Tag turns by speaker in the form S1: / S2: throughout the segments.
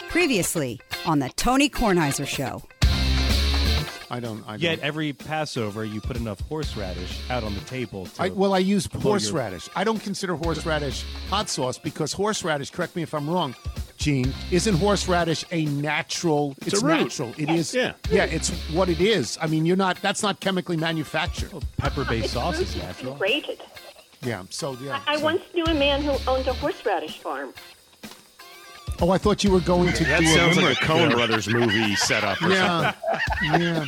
S1: Previously on the Tony Kornheiser Show.
S2: I don't.
S3: Yet every Passover, you put enough horseradish out on the table.
S2: I use horseradish. I don't consider horseradish hot sauce because horseradish, correct me if I'm wrong, Gene, isn't horseradish a natural?
S4: It's a root.
S2: Natural. It is.
S4: Yeah.
S2: Yeah, it's what it is. I mean, that's not chemically manufactured.
S3: Well, pepper-based sauce is natural.
S5: Grated.
S2: Yeah, so, yeah.
S5: I once knew a man who owned a horseradish farm.
S2: Oh, I thought you were going to
S4: That
S2: do
S4: sounds
S2: a
S4: like a Coen Brothers movie setup or
S2: Yeah, yeah.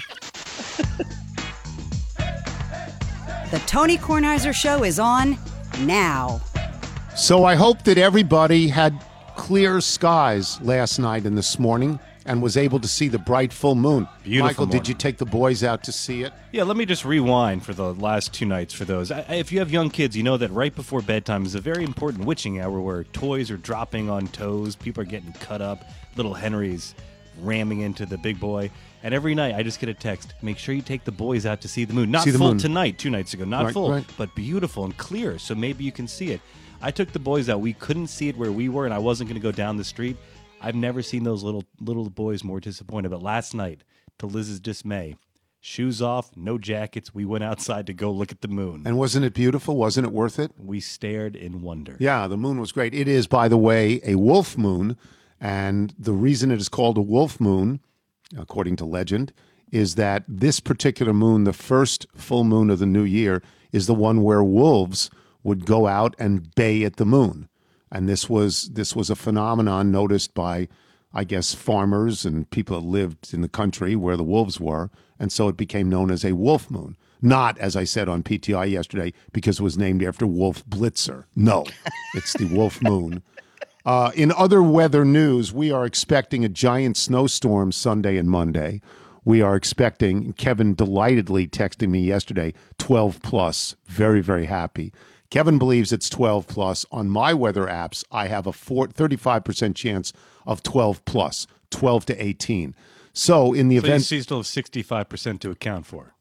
S1: The Tony Kornheiser Show is on now.
S2: So I hope that everybody had clear skies last night and this morning and was able to see the bright full moon.
S3: Beautiful
S2: Michael,
S3: morning.
S2: did you take the boys out to see it?
S3: Yeah, let me just rewind for the last two nights for those. If you have young kids, you know that right before bedtime is a very important witching hour where toys are dropping on toes, people are getting cut up, little Henry's ramming into the big boy. And every night I just get a text, make sure you take the boys out to see the moon. Not
S2: See the
S3: full
S2: moon.
S3: tonight, 2 nights ago. Not
S2: Right,
S3: full,
S2: right.
S3: but beautiful and clear, so maybe you can see it. I took the boys out. We couldn't see it where we were, and I wasn't going to go down the street. I've never seen those little boys more disappointed. But last night, to Liz's dismay, shoes off, no jackets, we went outside to go look at the moon.
S2: And wasn't it beautiful? Wasn't it worth it?
S3: We stared in wonder.
S2: Yeah, the moon was great. It is, by the way, a wolf moon. And the reason it is called a wolf moon, according to legend, is that this particular moon, the first full moon of the new year, is the one where wolves would go out and bay at the moon. And this was a phenomenon noticed by, I guess, farmers and people that lived in the country where the wolves were. And so it became known as a wolf moon. Not, as I said on PTI yesterday, because it was named after Wolf Blitzer. No, it's the wolf moon. In other weather news, we are expecting a giant snowstorm Sunday and Monday. We are expecting, Kevin delightedly texting me yesterday, 12 plus. Very, very happy. Kevin believes it's 12 plus. On my weather apps, I have a 35% chance of 12 plus, 12 to 18. So in the
S3: So
S2: event,
S3: you still have 65% to account for.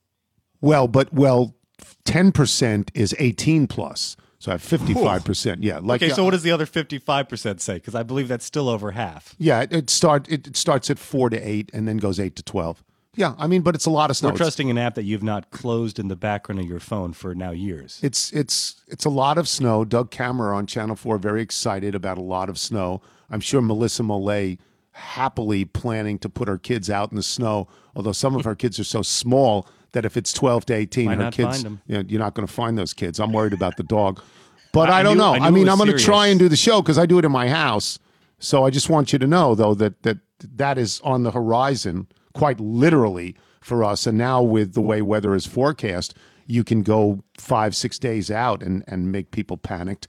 S2: 10% is 18 plus. So I have 55%. Yeah.
S3: Okay, so what does the other 55% say? Because I believe that's still over half.
S2: Yeah, it starts at 4 to 8 and then goes 8 to 12. Yeah, I mean, but it's a lot of snow.
S3: We're trusting an app that you've not closed in the background of your phone for now years.
S2: It's a lot of snow. Doug Kammerer on Channel 4 very excited about a lot of snow. I'm sure Melissa Mollet happily planning to put her kids out in the snow, although some of her kids are so small that if it's 12 to 18,
S3: Might
S2: her
S3: not
S2: kids,
S3: find 'em.
S2: you're not going to find those kids. I'm worried about the dog. But I don't
S3: knew-
S2: know.
S3: I knew
S2: I
S3: it
S2: mean,
S3: was
S2: I'm going to
S3: serious.
S2: try and do the show because I do it in my house. So I just want you to know, though, that is on the horizon, quite literally, for us. And now with the way weather is forecast, you can go 5-6 days out and make people panicked.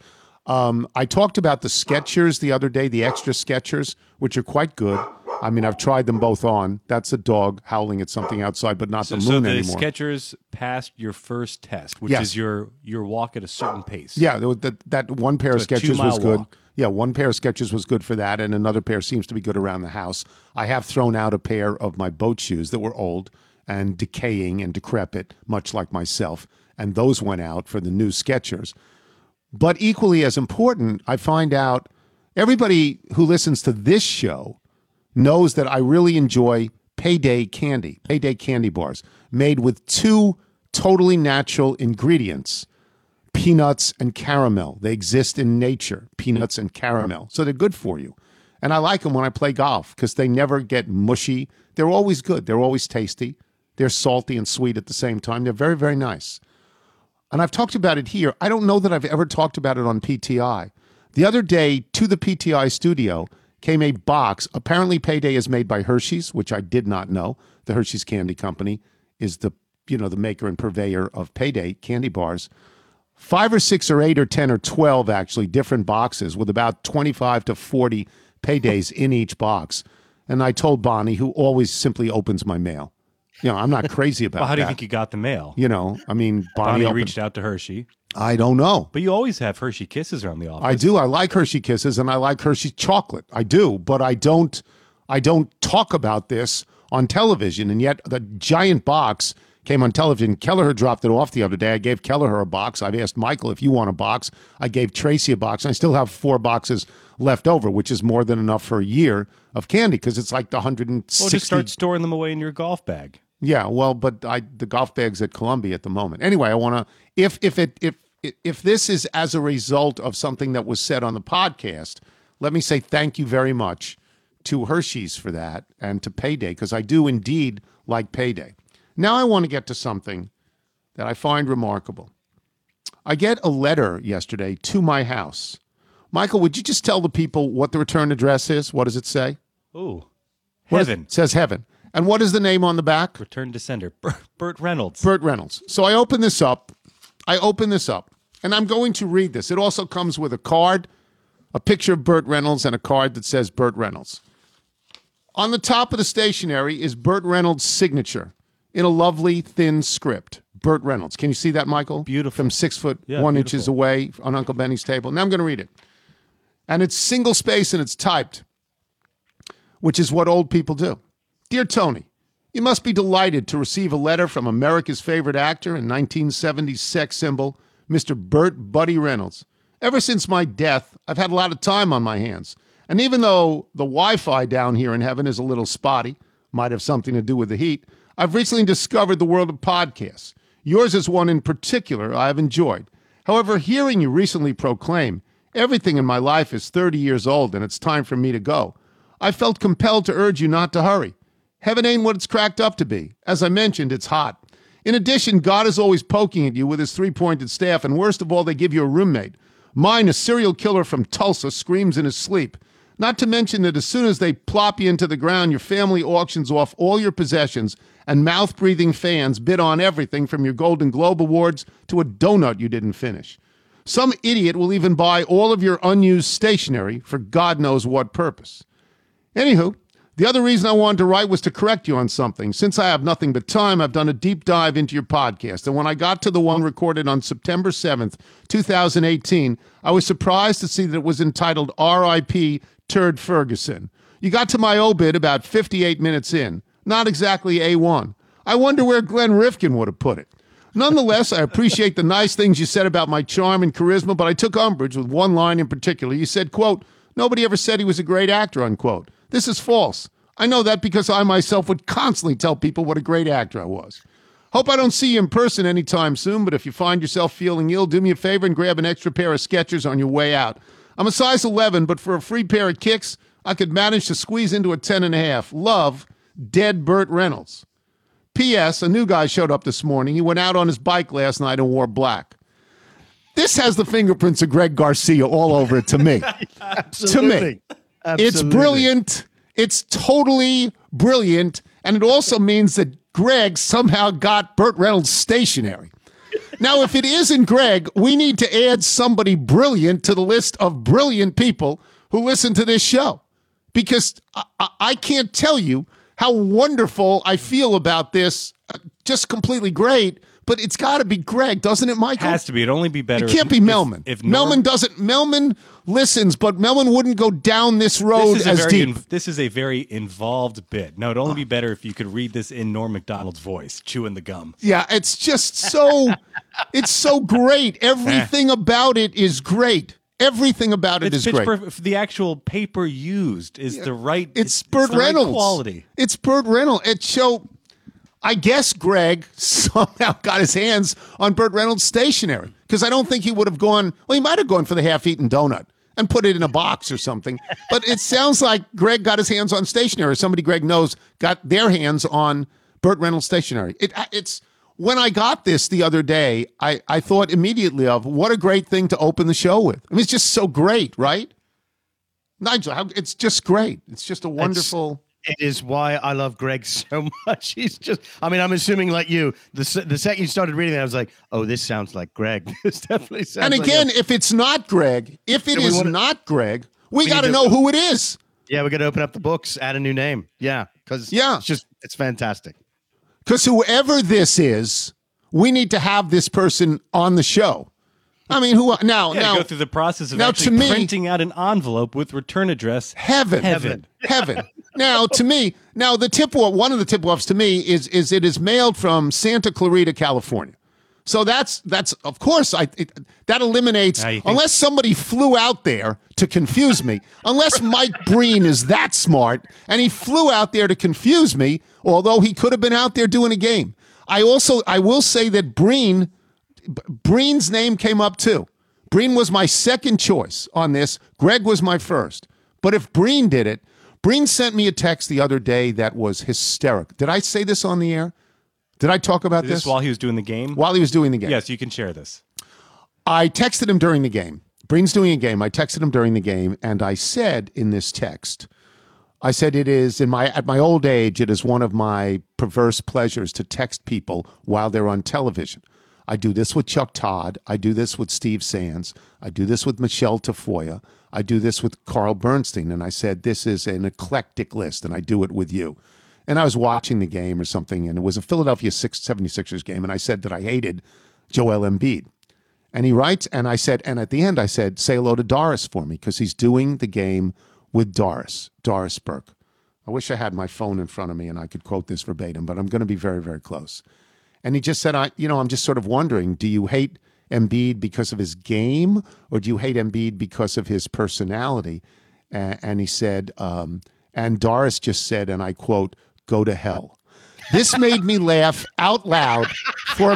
S2: I talked about the Skechers the other day, the extra Skechers, which are quite good. I mean, I've tried them both on. That's a dog howling at something outside, but not the moon
S3: so the
S2: anymore.
S3: Skechers passed your first test, which
S2: Yes.
S3: is your walk at a certain pace.
S2: Yeah, that one pair of
S3: So a
S2: Skechers
S3: 2-mile
S2: was good.
S3: walk.
S2: Yeah, one pair of Skechers was good for that, and another pair seems to be good around the house. I have thrown out a pair of my boat shoes that were old and decaying and decrepit, much like myself, and those went out for the new Skechers. But equally as important, I find out everybody who listens to this show knows that I really enjoy Payday candy, Payday candy bars, made with 2 totally natural ingredients, peanuts and caramel. They exist in nature, peanuts and caramel. So they're good for you. And I like them when I play golf because they never get mushy. They're always good. They're always tasty. They're salty and sweet at the same time. They're very, very nice. And I've talked about it here. I don't know that I've ever talked about it on PTI. The other day, to the PTI studio, came a box. Apparently, Payday is made by Hershey's, which I did not know. The Hershey's Candy Company is the maker and purveyor of Payday candy bars. 5 or 6 or 8 or 10 or 12, actually, different boxes with about 25 to 40 Paydays in each box. And I told Bonnie, who always simply opens my mail. I'm not crazy about
S3: Well, how do you
S2: that.
S3: think you got the mail?
S2: I mean,
S3: Bonnie
S2: opened-
S3: reached out to Hershey.
S2: I don't know.
S3: But you always have Hershey Kisses around the office.
S2: I do. I like Hershey Kisses and I like Hershey chocolate. I do, but I don't talk about this on television. And yet the giant box came on television. Kelleher dropped it off the other day. I gave Kelleher a box. I've asked Michael if you want a box. I gave Tracy a box. I still have 4 boxes left over, which is more than enough for a year of candy because it's like the 160.
S3: Well, just start storing them away in your golf bag.
S2: Yeah, well, but the golf bag's at Columbia at the moment. Anyway, I want to if this is as a result of something that was said on the podcast, let me say thank you very much to Hershey's for that and to Payday, because I do indeed like Payday. Now I want to get to something that I find remarkable. I get a letter yesterday to my house. Michael, would you just tell the people what the return address is? What does it say?
S3: Ooh, Heaven.
S2: It says Heaven. And what is the name on the back?
S3: Return to sender. Burt Reynolds.
S2: Burt Reynolds. So I open this up, and I'm going to read this. It also comes with a card, a picture of Burt Reynolds, and a card that says Burt Reynolds. On the top of the stationery is Burt Reynolds' signature in a lovely, thin script. Burt Reynolds. Can you see that, Michael?
S3: Beautiful.
S2: From 6 foot,
S3: Yeah,
S2: 1
S3: beautiful.
S2: inches away on Uncle Benny's table. Now I'm going to read it. And it's single space and it's typed, which is what old people do. Dear Tony, you must be delighted to receive a letter from America's favorite actor and 1970s sex symbol, Mr. Burt Buddy Reynolds. Ever since my death, I've had a lot of time on my hands. And even though the Wi-Fi down here in heaven is a little spotty, might have something to do with the heat, I've recently discovered the world of podcasts. Yours is one in particular I have enjoyed. However, hearing you recently proclaim, everything in my life is 30 years old and it's time for me to go, I felt compelled to urge you not to hurry. Heaven ain't what it's cracked up to be. As I mentioned, it's hot. In addition, God is always poking at you with his three-pointed staff, and worst of all, they give you a roommate. Mine, a serial killer from Tulsa, screams in his sleep. Not to mention that as soon as they plop you into the ground, your family auctions off all your possessions, and mouth-breathing fans bid on everything from your Golden Globe Awards to a donut you didn't finish. Some idiot will even buy all of your unused stationery for God knows what purpose. Anywho, the other reason I wanted to write was to correct you on something. Since I have nothing but time, I've done a deep dive into your podcast. And when I got to the one recorded on September 7th, 2018, I was surprised to see that it was entitled R.I.P. Turd Ferguson. You got to my obit about 58 minutes in. Not exactly A1. I wonder where Glenn Rifkin would have put it. Nonetheless, I appreciate the nice things you said about my charm and charisma, but I took umbrage with one line in particular. You said, quote, nobody ever said he was a great actor, unquote. This is false. I know that because I myself would constantly tell people what a great actor I was. Hope I don't see you in person anytime soon, but if you find yourself feeling ill, do me a favor and grab an extra pair of Skechers on your way out. I'm a size 11, but for a free pair of kicks, I could manage to squeeze into a 10.5. Love, Dead Burt Reynolds. P.S. A new guy showed up this morning. He went out on his bike last night and wore black. This has the fingerprints of Greg Garcia all over it to me.
S6: Absolutely.
S2: It's brilliant. It's totally brilliant. And it also means that Greg somehow got Burt Reynolds stationery. Now, if it isn't Greg, we need to add somebody brilliant to the list of brilliant people who listen to this show. Because I can't tell you how wonderful I feel about this. Just completely great. But it's got to be Greg, doesn't it, Michael?
S3: Has to be. It'd only be better.
S2: It can't be Melman.
S3: If
S2: Melman doesn't. Melman listens, but Melman wouldn't go down this road as deep.
S3: This is a very involved bit. No, it'd only be better if you could read this in Norm Macdonald's voice, chewing the gum.
S2: Yeah, it's just so. It's so great. Everything about it is great. Everything about it is great.
S3: The actual paper used is the right.
S2: It's Burt Reynolds.
S3: Right quality.
S2: It's Burt Reynolds. I guess Greg somehow got his hands on Burt Reynolds' stationery because I don't think he would have gone. Well, he might have gone for the half-eaten donut and put it in a box or something. But it sounds like Greg got his hands on stationery. Somebody Greg knows got their hands on Burt Reynolds' stationery. It's when I got this the other day, I thought immediately of what a great thing to open the show with. I mean, it's just so great, right? Nigel, it's just great. It's just a wonderful.
S6: It is why I love Greg so much. He's just, I mean, I'm assuming like you, the second you started reading it, I was like, oh, this sounds like Greg. This definitely sounds
S2: and again,
S6: like
S2: if it's not Greg, not Greg, we got to know who it is.
S6: Yeah, we got to open up the books, add a new name. Yeah, because it's fantastic.
S2: Because whoever this is, we need to have this person on the show. I mean, now
S3: go through the process of printing out an envelope with return address.
S2: Heaven. Now, to me, one of the tip-offs to me is it is mailed from Santa Clarita, California. So that's of course that eliminates unless somebody flew out there to confuse me. Unless Mike Breen is that smart and he flew out there to confuse me, although he could have been out there doing a game. I will say that Breen's name came up too. Breen was my second choice on this. Greg was my first. But if Breen did it, Breen sent me a text the other day that was hysterical. Did I say this on the air? Did I talk about this?
S3: While he was doing the game?
S2: While he was doing the game.
S3: Yes, you can share this.
S2: I texted him during the game. Breen's doing a game. I texted him during the game, and I said in this text, I said it is at my old age, it is one of my perverse pleasures to text people while they're on television. I do this with Chuck Todd. I do this with Steve Sands. I do this with Michelle Tafoya. I do this with Carl Bernstein. And I said, this is an eclectic list, and I do it with you. And I was watching the game or something, and it was a Philadelphia 76ers game, and I said that I hated Joel Embiid. And he writes, and I said, and at the end I said, say hello to Doris for me, because he's doing the game with Doris Burke. I wish I had my phone in front of me and I could quote this verbatim, but I'm going to be very, very close. And he just said, I'm just sort of wondering, do you hate Embiid because of his game, or do you hate Embiid because of his personality? And he said, and Doris just said, and I quote, go to hell. This made me laugh out loud for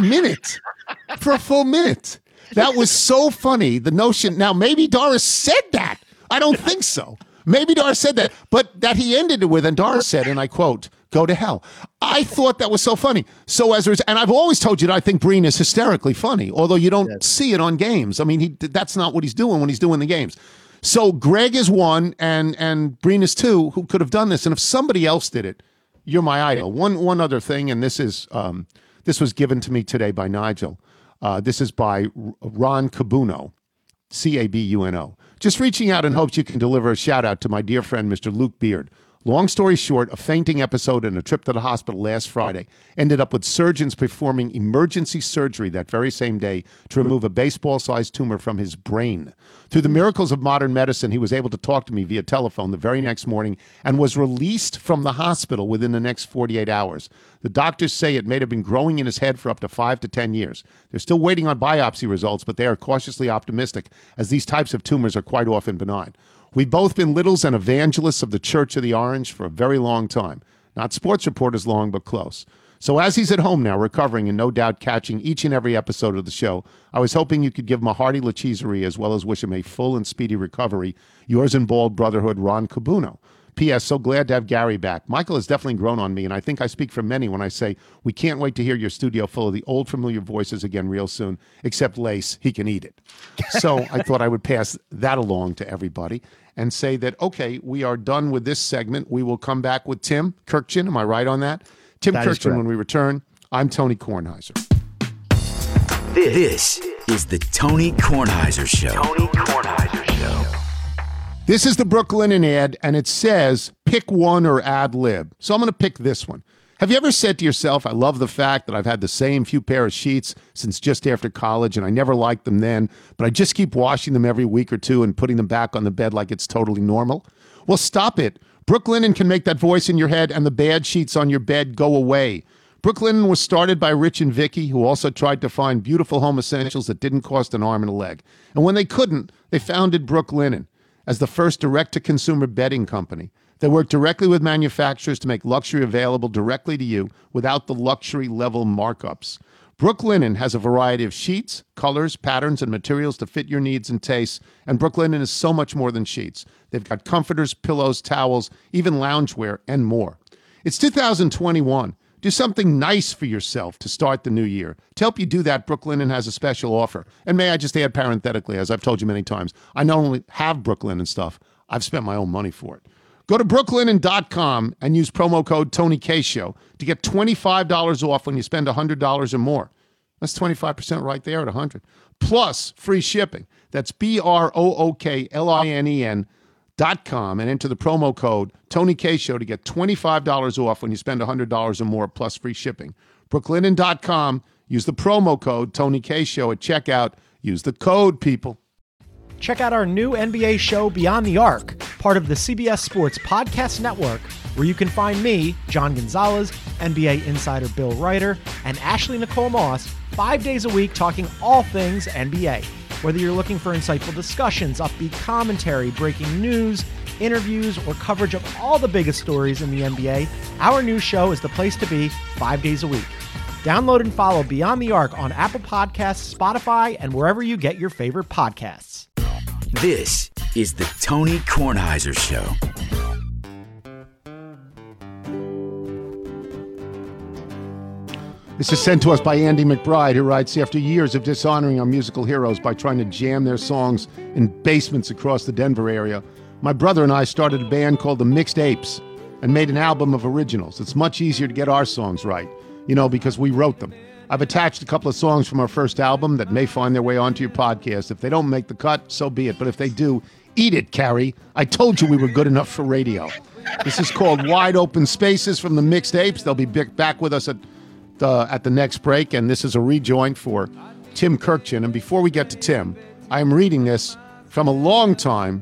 S2: a full minute. That was so funny. The notion, now maybe Doris said that. I don't think so. Maybe Doris said that, but that he ended it with, and Doris said, and I quote, go to hell. I thought that was so funny. So and I've always told you that I think Breen is hysterically funny, although you don't see it on games. I mean, that's not what he's doing when he's doing the games. So Greg is one, and Breen is two, who could have done this. And if somebody else did it, you're my idol. One other thing, and this was given to me today by Nigel. This is by Ron Cabuno, Cabuno. Just reaching out in hopes you can deliver a shout out to my dear friend, Mr. Luke Beard. Long story short, a fainting episode and a trip to the hospital last Friday ended up with surgeons performing emergency surgery that very same day to remove a baseball-sized tumor from his brain. Through the miracles of modern medicine, he was able to talk to me via telephone the very next morning and was released from the hospital within the next 48 hours. The doctors say it may have been growing in his head for up to 5 to 10 years. They're still waiting on biopsy results, but they are cautiously optimistic, as these types of tumors are quite often benign. We've both been littles and evangelists of the Church of the Orange for a very long time. Not sports reporters long, but close. So as he's at home now, recovering and no doubt catching each and every episode of the show, I was hoping you could give him a hearty lacheserie as well as wish him a full and speedy recovery. Yours in bald brotherhood, Ron Cabuno. P.S. So glad to have Gary back. Michael has definitely grown on me, and I think I speak for many when I say we can't wait to hear your studio full of the old familiar voices again real soon, except Lace, he can eat it. So I thought I would pass that along to everybody and say that, okay, we are done with this segment. We will come back with Tim Kurkjian. Am I right on that? Tim Kurkjian when we return. I'm Tony Kornheiser.
S7: This is the Tony Kornheiser Show. Tony Kornheiser Show.
S2: This is the Brooklinen ad, and it says, pick one or ad lib. So I'm going to pick this one. Have you ever said to yourself, I love the fact that I've had the same few pair of sheets since just after college, and I never liked them then, but I just keep washing them every week or two and putting them back on the bed like it's totally normal? Well, stop it. Brooklinen can make that voice in your head and the bad sheets on your bed go away. Brooklinen was started by Rich and Vicky, who also tried to find beautiful home essentials that didn't cost an arm and a leg. And when they couldn't, they founded Brooklinen as the first direct-to-consumer bedding company. They work directly with manufacturers to make luxury available directly to you without the luxury-level markups. Brooklinen has a variety of sheets, colors, patterns, and materials to fit your needs and tastes, and Brooklinen is so much more than sheets. They've got comforters, pillows, towels, even loungewear, and more. It's 2021. Do something nice for yourself to start the new year. To help you do that, Brooklinen has a special offer. And may I just add parenthetically, as I've told you many times, I not only have Brooklinen stuff, I've spent my own money for it. Go to brooklinen.com and use promo code TonyKShow to get $25 off when you spend $100 or more. That's 25% right there at $100. Plus free shipping. That's BROOKLINEN.com and enter the promo code TonyKShow to get $25 off when you spend $100 or more plus free shipping. Brooklinen.com. Use the promo code TonyKShow at checkout. Use the code, people.
S8: Check out our new NBA show, Beyond the Arc, part of the CBS Sports Podcast Network, where you can find me, John Gonzalez, NBA insider Bill Ryder, and Ashley Nicole Moss 5 days a week talking all things NBA. Whether you're looking for insightful discussions, upbeat commentary, breaking news, interviews, or coverage of all the biggest stories in the NBA, our new show is the place to be 5 days a week. Download and follow Beyond the Arc on Apple Podcasts, Spotify, and wherever you get your favorite podcasts.
S7: This is the Tony Kornheiser Show.
S2: This is sent to us by Andy McBride, who writes, after years of dishonoring our musical heroes by trying to jam their songs in basements across the Denver area, my brother and I started a band called the Mixed Apes and made an album of originals. It's much easier to get our songs right, because we wrote them. I've attached a couple of songs from our first album that may find their way onto your podcast. If they don't make the cut, so be it. But if they do, eat it, Carrie. I told you we were good enough for radio. This is called Wide Open Spaces from the Mixed Apes. They'll be back with us at the next break, and this is a rejoin for Tim Kurkjian. And before we get to Tim, I am reading this from a long time,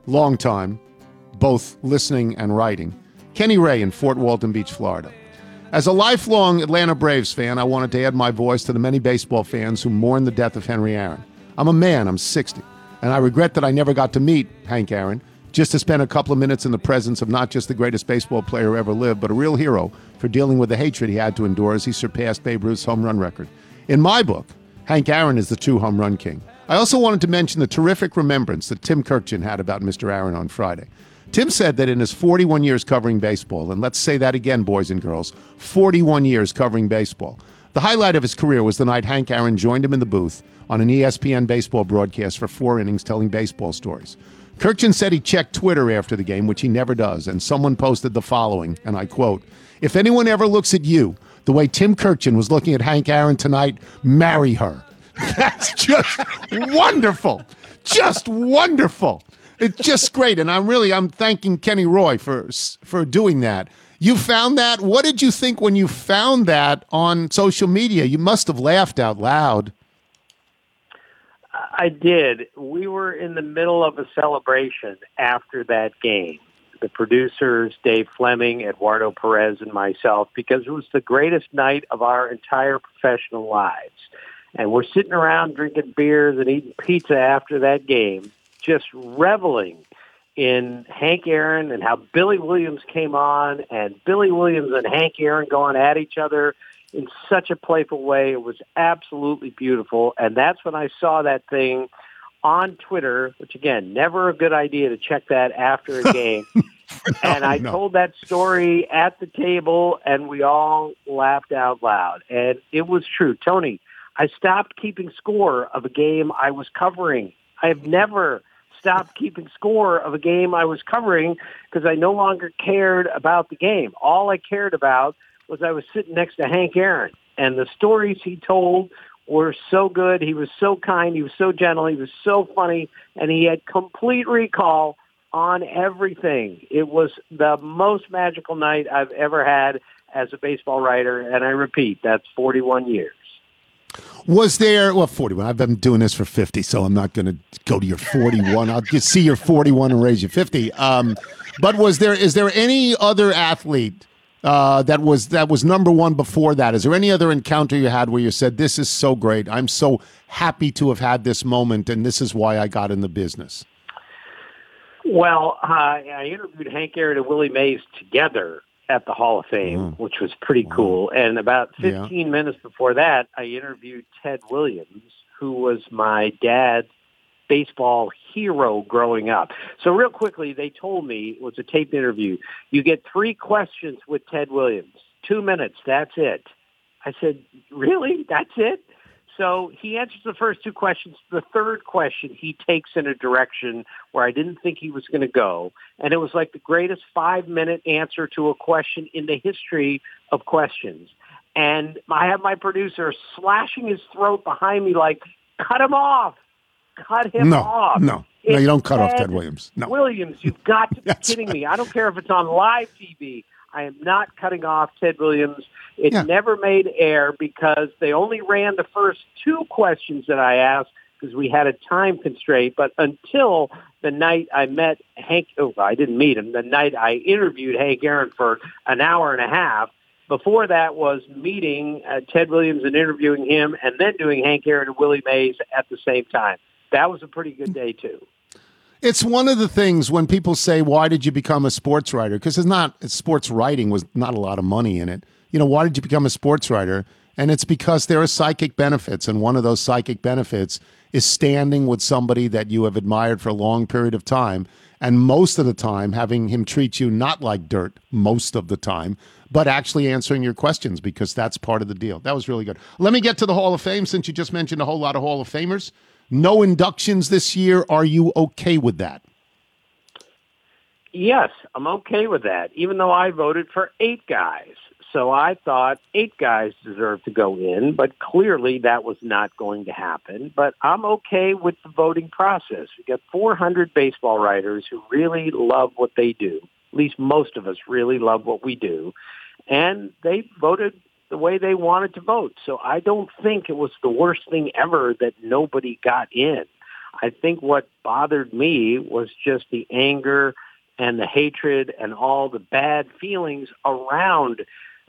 S2: both listening and writing, Kenny Ray in Fort Walton Beach, Florida. As a lifelong Atlanta Braves fan, I wanted to add my voice to the many baseball fans who mourn the death of Henry Aaron. I'm a man, I'm 60, and I regret that I never got to meet Hank Aaron, just to spend a couple of minutes in the presence of not just the greatest baseball player who ever lived, but a real hero for dealing with the hatred he had to endure as he surpassed Babe Ruth's home run record. In my book, Hank Aaron is the true home run king. I also wanted to mention the terrific remembrance that Tim Kurkjian had about Mr. Aaron on Friday. Tim said that in his 41 years covering baseball, and let's say that again, boys and girls, 41 years covering baseball, the highlight of his career was the night Hank Aaron joined him in the booth on an ESPN baseball broadcast for 4 innings telling baseball stories. Kurkjian said he checked Twitter after the game, which he never does, and someone posted the following, and I quote, "If anyone ever looks at you the way Tim Kurkjian was looking at Hank Aaron tonight, marry her." That's just wonderful. Just wonderful. It's just great, and I'm thanking Kenny Roy for doing that. You found that? What did you think when you found that on social media? You must have laughed out loud.
S9: I did. We were in the middle of a celebration after that game. The producers, Dave Fleming, Eduardo Perez, and myself, because it was the greatest night of our entire professional lives. And we're sitting around drinking beers and eating pizza after that game, just reveling in Hank Aaron and how Billy Williams came on, and Billy Williams and Hank Aaron going at each other in such a playful way. It was absolutely beautiful. And that's when I saw that thing on Twitter, which, again, never a good idea to check that after a game. And I told that story at the table, and we all laughed out loud. And it was true. Tony, I stopped keeping score of a game I was covering. I have never stopped keeping score of a game I was covering because I no longer cared about the game. All I cared about was I was sitting next to Hank Aaron, and the stories he told were so good. He was so kind. He was so gentle. He was so funny, and he had complete recall on everything. It was the most magical night I've ever had as a baseball writer, and I repeat, that's 41 years.
S2: Was there, 41, I've been doing this for 50, so I'm not going to go to your 41. I'll just see your 41 and raise you 50. But is there any other athlete that was number one before that? Is there any other encounter you had where you said, this is so great, I'm so happy to have had this moment, and this is why I got in the business?
S9: Well, I interviewed Hank Aaron and Willie Mays together at the Hall of Fame, which was pretty cool. And about 15 minutes before that, I interviewed Ted Williams, who was my dad's baseball hero growing up. So real quickly, they told me, it was a taped interview, you get 3 questions with Ted Williams, 2 minutes, that's it. I said, really? That's it? So he answers the first 2 questions. The third question he takes in a direction where I didn't think he was going to go. And it was like the greatest 5-minute answer to a question in the history of questions. And I have my producer slashing his throat behind me like, cut him off. Cut him off.
S2: No, you don't cut off Ted Williams. No.
S9: Williams, you've got to be kidding me. I don't care if it's on live TV. I am not cutting off Ted Williams. It never made air because they only ran the first 2 questions that I asked because we had a time constraint. But until the night I met Hank, I didn't meet him, the night I interviewed Hank Aaron for an hour and a half, Before that was meeting Ted Williams and interviewing him, and then doing Hank Aaron and Willie Mays at the same time. That was a pretty good day, too.
S2: It's one of the things when people say, why did you become a sports writer? Because sports writing was not a lot of money in it. Why did you become a sports writer? And it's because there are psychic benefits. And one of those psychic benefits is standing with somebody that you have admired for a long period of time. And most of the time, having him treat you not like dirt most of the time, but actually answering your questions, because that's part of the deal. That was really good. Let me get to the Hall of Fame, since you just mentioned a whole lot of Hall of Famers. No inductions this year. Are you okay with that?
S9: Yes, I'm okay with that, even though I voted for 8 guys. So I thought 8 guys deserved to go in, but clearly that was not going to happen. But I'm okay with the voting process. We got 400 baseball writers who really love what they do. At least most of us really love what we do. And they voted the way they wanted to vote. So I don't think it was the worst thing ever that nobody got in. I think what bothered me was just the anger and the hatred and all the bad feelings around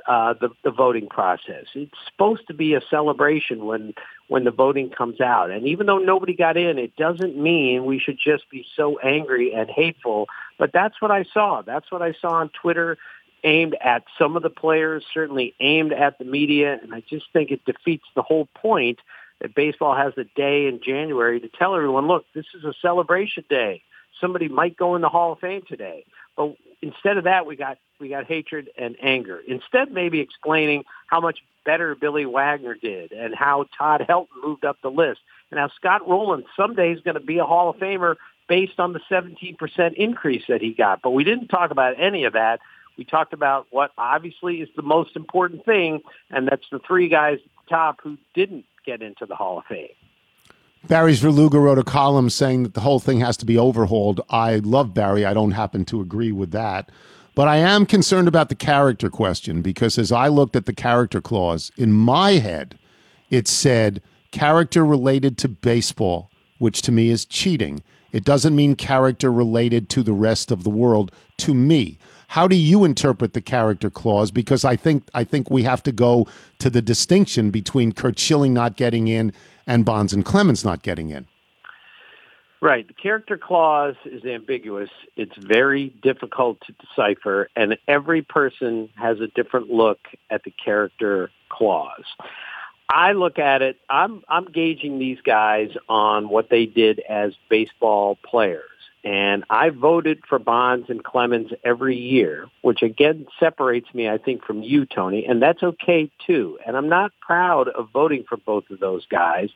S9: the voting process. It's supposed to be a celebration when the voting comes out. And even though nobody got in, it doesn't mean we should just be so angry and hateful. But that's what I saw. That's what I saw on Twitter, aimed at some of the players, certainly aimed at the media. And I just think it defeats the whole point that baseball has a day in January to tell everyone, look, this is a celebration day. Somebody might go in the Hall of Fame today. But instead of that, we got hatred and anger. Instead, maybe explaining how much better Billy Wagner did and how Todd Helton moved up the list and how Scott Rowland someday is going to be a Hall of Famer based on the 17% increase that he got. But we didn't talk about any of that. We talked about what obviously is the most important thing, and that's the 3 guys at the top who didn't get into the Hall of Fame.
S2: Barry Verluga wrote a column saying that the whole thing has to be overhauled. I love Barry. I don't happen to agree with that. But I am concerned about the character question, because as I looked at the character clause, in my head, it said character related to baseball, which to me is cheating. It doesn't mean character related to the rest of the world to me. How do you interpret the character clause? Because I think we have to go to the distinction between Curt Schilling not getting in and Bonds and Clemens not getting in.
S9: Right. The character clause is ambiguous. It's very difficult to decipher, and every person has a different look at the character clause. I look at it, I'm gauging these guys on what they did as baseball players. And I voted for Bonds and Clemens every year, which again separates me, I think, from you, Tony, and that's okay too. And I'm not proud of voting for both of those guys.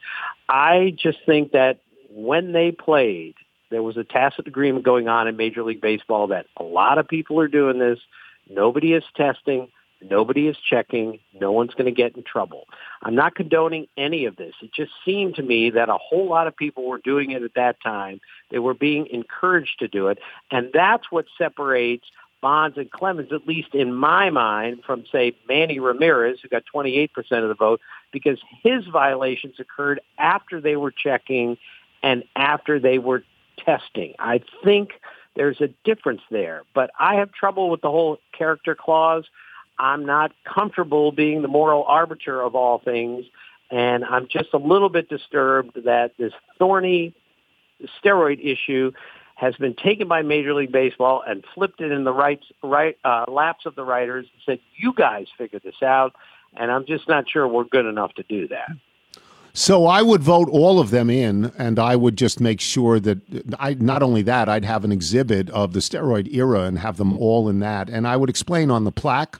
S9: I just think that when they played, there was a tacit agreement going on in Major League Baseball that a lot of people are doing this. Nobody is testing. Nobody is checking. No one's going to get in trouble. I'm not condoning any of this. It just seemed to me that a whole lot of people were doing it at that time. They were being encouraged to do it. And that's what separates Bonds and Clemens, at least in my mind, from, say, Manny Ramirez, who got 28% of the vote, because his violations occurred after they were checking and after they were testing. I think there's a difference there. But I have trouble with the whole character clause. I'm not comfortable being the moral arbiter of all things, and I'm just a little bit disturbed that this thorny steroid issue has been taken by Major League Baseball and flipped it in the laps of the writers and said, you guys figure this out, and I'm just not sure we're good enough to do that.
S2: So I would vote all of them in, and I would just make sure that not only that, I'd have an exhibit of the steroid era and have them all in that, and I would explain on the plaque,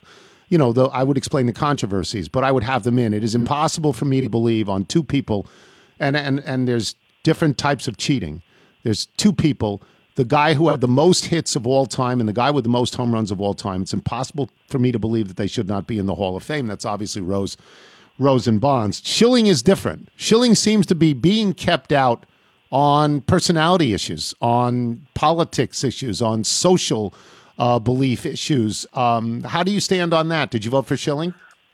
S2: I would explain the controversies, but I would have them in. It is impossible for me to believe on 2 people, and there's different types of cheating. There's 2 people, the guy who had the most hits of all time and the guy with the most home runs of all time. It's impossible for me to believe that they should not be in the Hall of Fame. That's obviously Rose and Bonds. Schilling is different. Schilling seems to be being kept out on personality issues, on politics issues, on social belief issues. How do you stand on that? Did you vote for Schilling?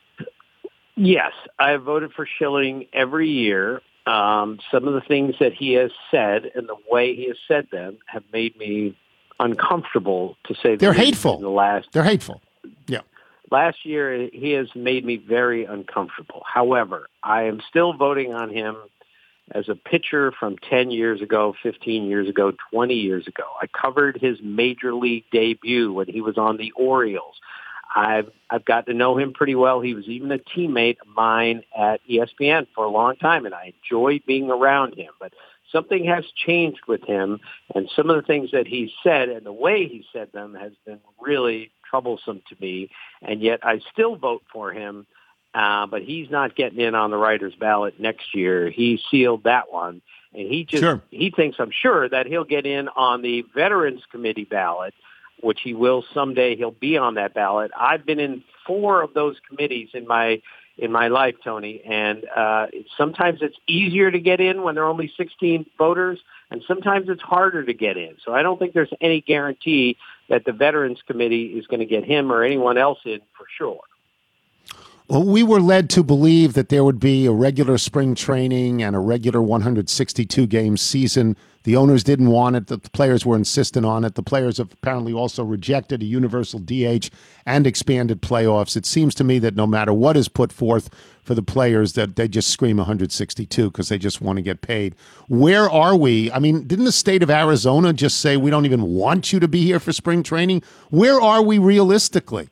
S9: Yes, I have voted for Schilling every year. Some of the things that he has said and the way he has said them have made me uncomfortable, to say
S2: they're hateful.
S9: In the last,
S2: they're hateful. Yeah.
S9: last year he has made me very uncomfortable. However, I am still voting on him as a pitcher from 10 years ago, 15 years ago, 20 years ago. I covered his major league debut when he was on the Orioles. I've gotten to know him pretty well. He was even a teammate of mine at ESPN for a long time, and I enjoyed being around him. But something has changed with him, and some of the things that he said and the way he said them has been really troublesome to me, and yet I still vote for him, but he's not getting in on the writer's ballot next year. He sealed that one, and he thinks, I'm sure, that he'll get in on the Veterans Committee ballot, which he will someday. He'll be on that ballot. I've been in 4 of those committees in my life, Tony, and sometimes it's easier to get in when there are only 16 voters, and sometimes it's harder to get in. So I don't think there's any guarantee that the Veterans Committee is going to get him or anyone else in for sure.
S2: Well, we were led to believe that there would be a regular spring training and a regular 162-game season. The owners didn't want it. The players were insistent on it. The players have apparently also rejected a universal DH and expanded playoffs. It seems to me that no matter what is put forth for the players, that they just scream 162 because they just want to get paid. Where are we? I mean, didn't the state of Arizona just say we don't even want you to be here for spring training? Where are we realistically?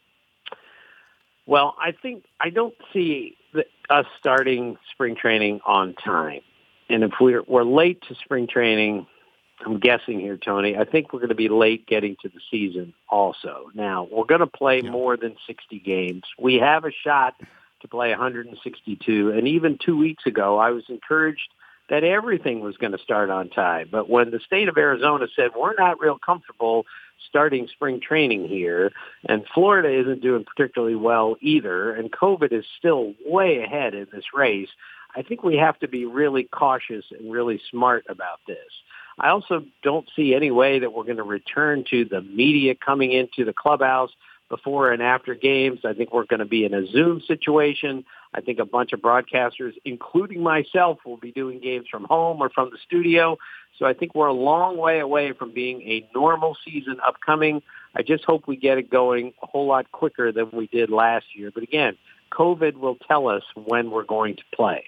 S9: Well, I don't see us starting spring training on time. And if we're late to spring training, I'm guessing here, Tony, I think we're going to be late getting to the season also. Now, we're going to play more than 60 games. We have a shot to play 162. And even 2 weeks ago, I was encouraged that everything was going to start on time. But when the state of Arizona said, we're not real comfortable starting spring training here, and Florida isn't doing particularly well either, and COVID is still way ahead in this race, I think we have to be really cautious and really smart about this. I also don't see any way that we're going to return to the media coming into the clubhouse before and after games. I think we're going to be in a Zoom situation. I think a bunch of broadcasters, including myself, will be doing games from home or from the studio. So I think we're a long way away from being a normal season upcoming. I just hope we get it going a whole lot quicker than we did last year. But again, COVID will tell us when we're going to play.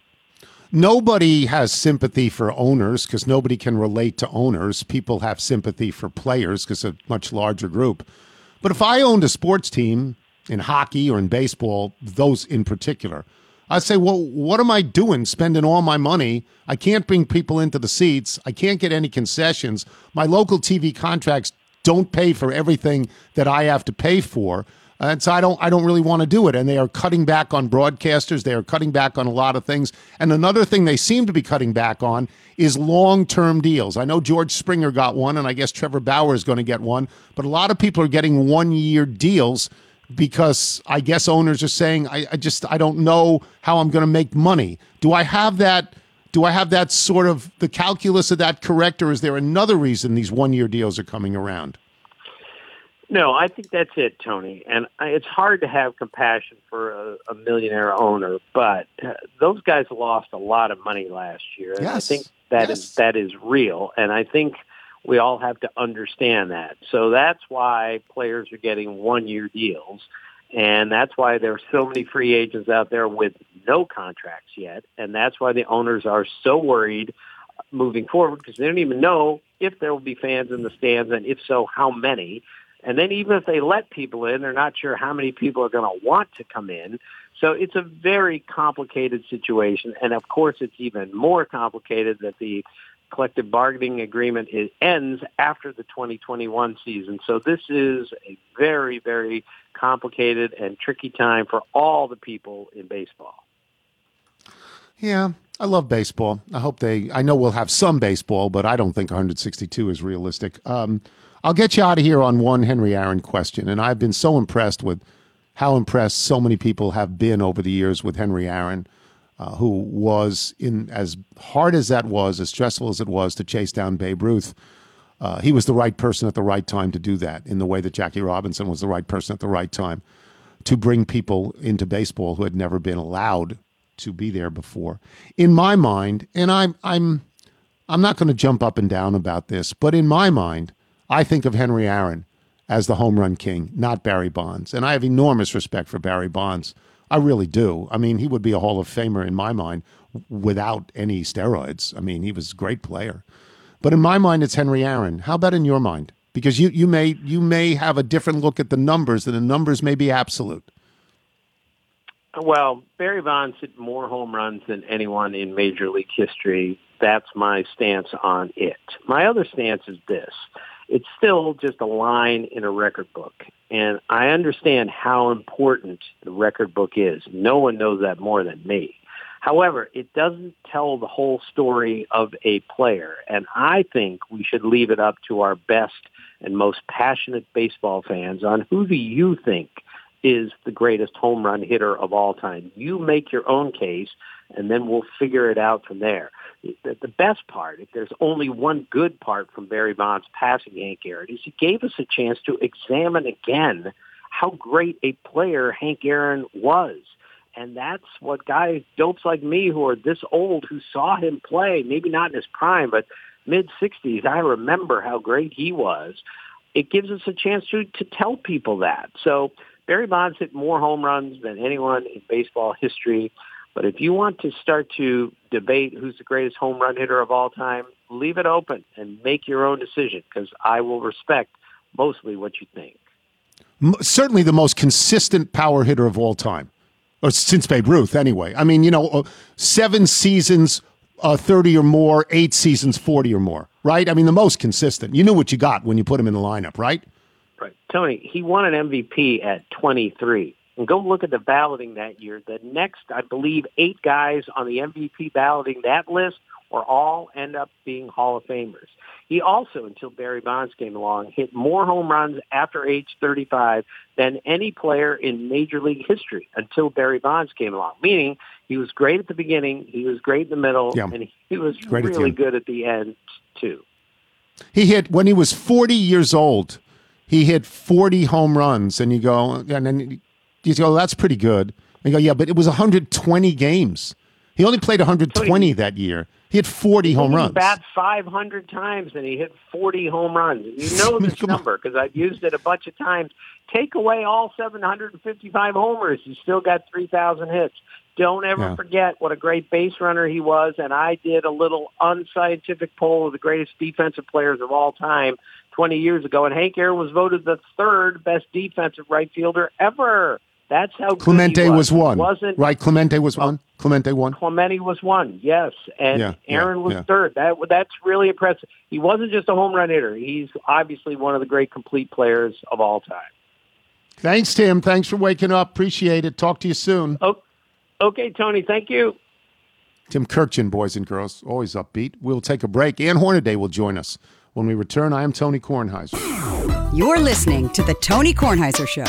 S2: Nobody has sympathy for owners because nobody can relate to owners. People have sympathy for players because it's a much larger group. But if I owned a sports team in hockey or in baseball, those in particular, I'd say, well, what am I doing spending all my money? I can't bring people into the seats. I can't get any concessions. My local TV contracts don't pay for everything that I have to pay for. And so I don't really want to do it. And they are cutting back on broadcasters. They are cutting back on a lot of things. And another thing they seem to be cutting back on is long-term deals. I know George Springer got one, and I guess Trevor Bauer is going to get one. But a lot of people are getting one-year deals because I guess owners are saying, I don't know how I'm going to make money. Do I have that sort of the calculus of that correct, or is there another reason these one-year deals are coming around?
S9: No, I think that's it, Tony. And it's hard to have compassion for a millionaire owner, but those guys lost a lot of money last year. And
S2: yes.
S9: I think that is real. And I think we all have to understand that. So that's why players are getting one-year deals. And that's why there are so many free agents out there with no contracts yet. And that's why the owners are so worried moving forward because they don't even know if there will be fans in the stands, and if so, how many. And then even if they let people in, they're not sure how many people are going to want to come in. So it's a very complicated situation. And, of course, it's even more complicated that the collective bargaining agreement ends after the 2021 season. So this is a very, very complicated and tricky time for all the people in baseball.
S2: Yeah, I love baseball. I know we'll have some baseball, but I don't think 162 is realistic. I'll get you out of here on one Henry Aaron question, and I've been so impressed with how impressed so many people have been over the years with Henry Aaron, who was, in as hard as that was, as stressful as it was to chase down Babe Ruth, he was the right person at the right time to do that, in the way that Jackie Robinson was the right person at the right time to bring people into baseball who had never been allowed to be there before. In my mind, and I'm not going to jump up and down about this, but in my mind, I think of Henry Aaron as the home run king, not Barry Bonds. And I have enormous respect for Barry Bonds. I really do. I mean, he would be a Hall of Famer in my mind without any steroids. I mean, he was a great player. But in my mind, it's Henry Aaron. How about in your mind? Because you may have a different look at the numbers, and the numbers may be absolute.
S9: Well, Barry Bonds hit more home runs than anyone in Major League history. That's my stance on it. My other stance is this. It's still just a line in a record book. And I understand how important the record book is. No one knows that more than me. However, it doesn't tell the whole story of a player. And I think we should leave it up to our best and most passionate baseball fans on who do you think is the greatest home run hitter of all time. You make your own case, and then we'll figure it out from there. The best part, if there's only one good part from Barry Bonds passing Hank Aaron, is he gave us a chance to examine again how great a player Hank Aaron was. And that's what guys, dopes like me who are this old, who saw him play, maybe not in his prime, but mid-60s, I remember how great he was. It gives us a chance to tell people that. So Barry Bonds hit more home runs than anyone in baseball history. But if you want to start to debate who's the greatest home run hitter of all time, leave it open and make your own decision, because I will respect mostly what you think.
S2: Certainly the most consistent power hitter of all time, or since Babe Ruth anyway. I mean, 7 seasons, 30 or more, 8 seasons, 40 or more, right? I mean, the most consistent. You knew what you got when you put him in the lineup, right?
S9: Right. Tony, he won an MVP at 23. And go look at the balloting that year. The next, I believe, 8 guys on the MVP balloting that list or all end up being Hall of Famers. He also, until Barry Bonds came along, hit more home runs after age 35 than any player in Major League history until Barry Bonds came along, meaning he was great at the beginning, he was great in the middle, and he was really good at the end, too.
S2: He hit, when he was 40 years old, he hit 40 home runs, and you go, and then you go, that's pretty good. And you go, yeah, but it was 120 games. He only played 120 that year. He hit 40 home runs.
S9: He bat 500 times, and he hit 40 home runs. You know this number because I've used it a bunch of times. Take away all 755 homers, you still got 3,000 hits. Don't ever forget what a great base runner he was, and I did a little unscientific poll of the greatest defensive players of all time 20 years ago, and Hank Aaron was voted the 3rd best defensive right fielder ever. That's how
S2: Clemente
S9: good he
S2: was one, right? Clemente was one. Clemente won.
S9: Clemente was one, yes, and Aaron was 3rd. That's really impressive. He wasn't just a home run hitter; he's obviously one of the great complete players of all time.
S2: Thanks, Tim. Thanks for waking up. Appreciate it. Talk to you soon.
S9: Okay, Tony. Thank you.
S2: Tim Kirkjian, boys and girls, always upbeat. We'll take a break. Ann Hornaday will join us. When we return, I am Tony Kornheiser.
S1: You're listening to The Tony Kornheiser Show.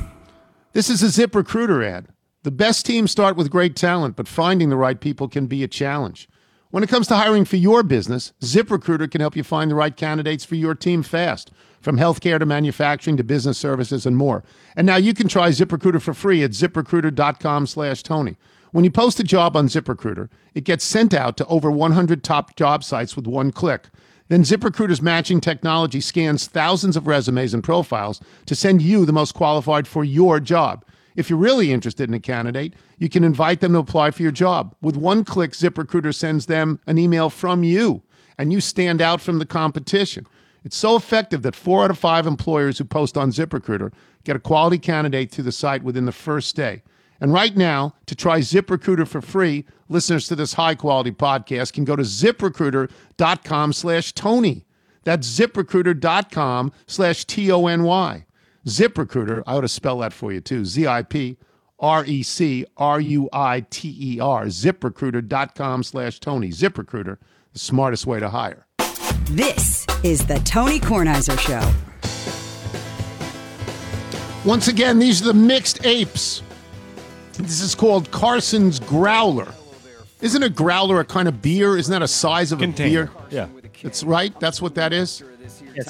S2: This is a ZipRecruiter ad. The best teams start with great talent, but finding the right people can be a challenge. When it comes to hiring for your business, ZipRecruiter can help you find the right candidates for your team fast, from healthcare to manufacturing to business services and more. And now you can try ZipRecruiter for free at ZipRecruiter.com/Tony. When you post a job on ZipRecruiter, it gets sent out to over 100 top job sites with one click. Then ZipRecruiter's matching technology scans thousands of resumes and profiles to send you the most qualified for your job. If you're really interested in a candidate, you can invite them to apply for your job. With one click, ZipRecruiter sends them an email from you, and you stand out from the competition. It's so effective that 4 out of 5 employers who post on ZipRecruiter get a quality candidate to the site within the first day. And right now, to try ZipRecruiter for free, listeners to this high-quality podcast can go to ZipRecruiter.com/Tony. That's ZipRecruiter.com/TONY. ZipRecruiter, I ought to spell that for you too, ZipRecruiter. ZipRecruiter.com/Tony. ZipRecruiter, the smartest way to hire.
S1: This is the Tony Kornheiser Show.
S2: Once again, these are the Mixed Apes. This is called Carson's Growler. Isn't a growler a kind of beer? Isn't that a size of
S3: Container.
S2: a beer?
S3: Yeah.
S2: That's right. That's what that is.
S6: It's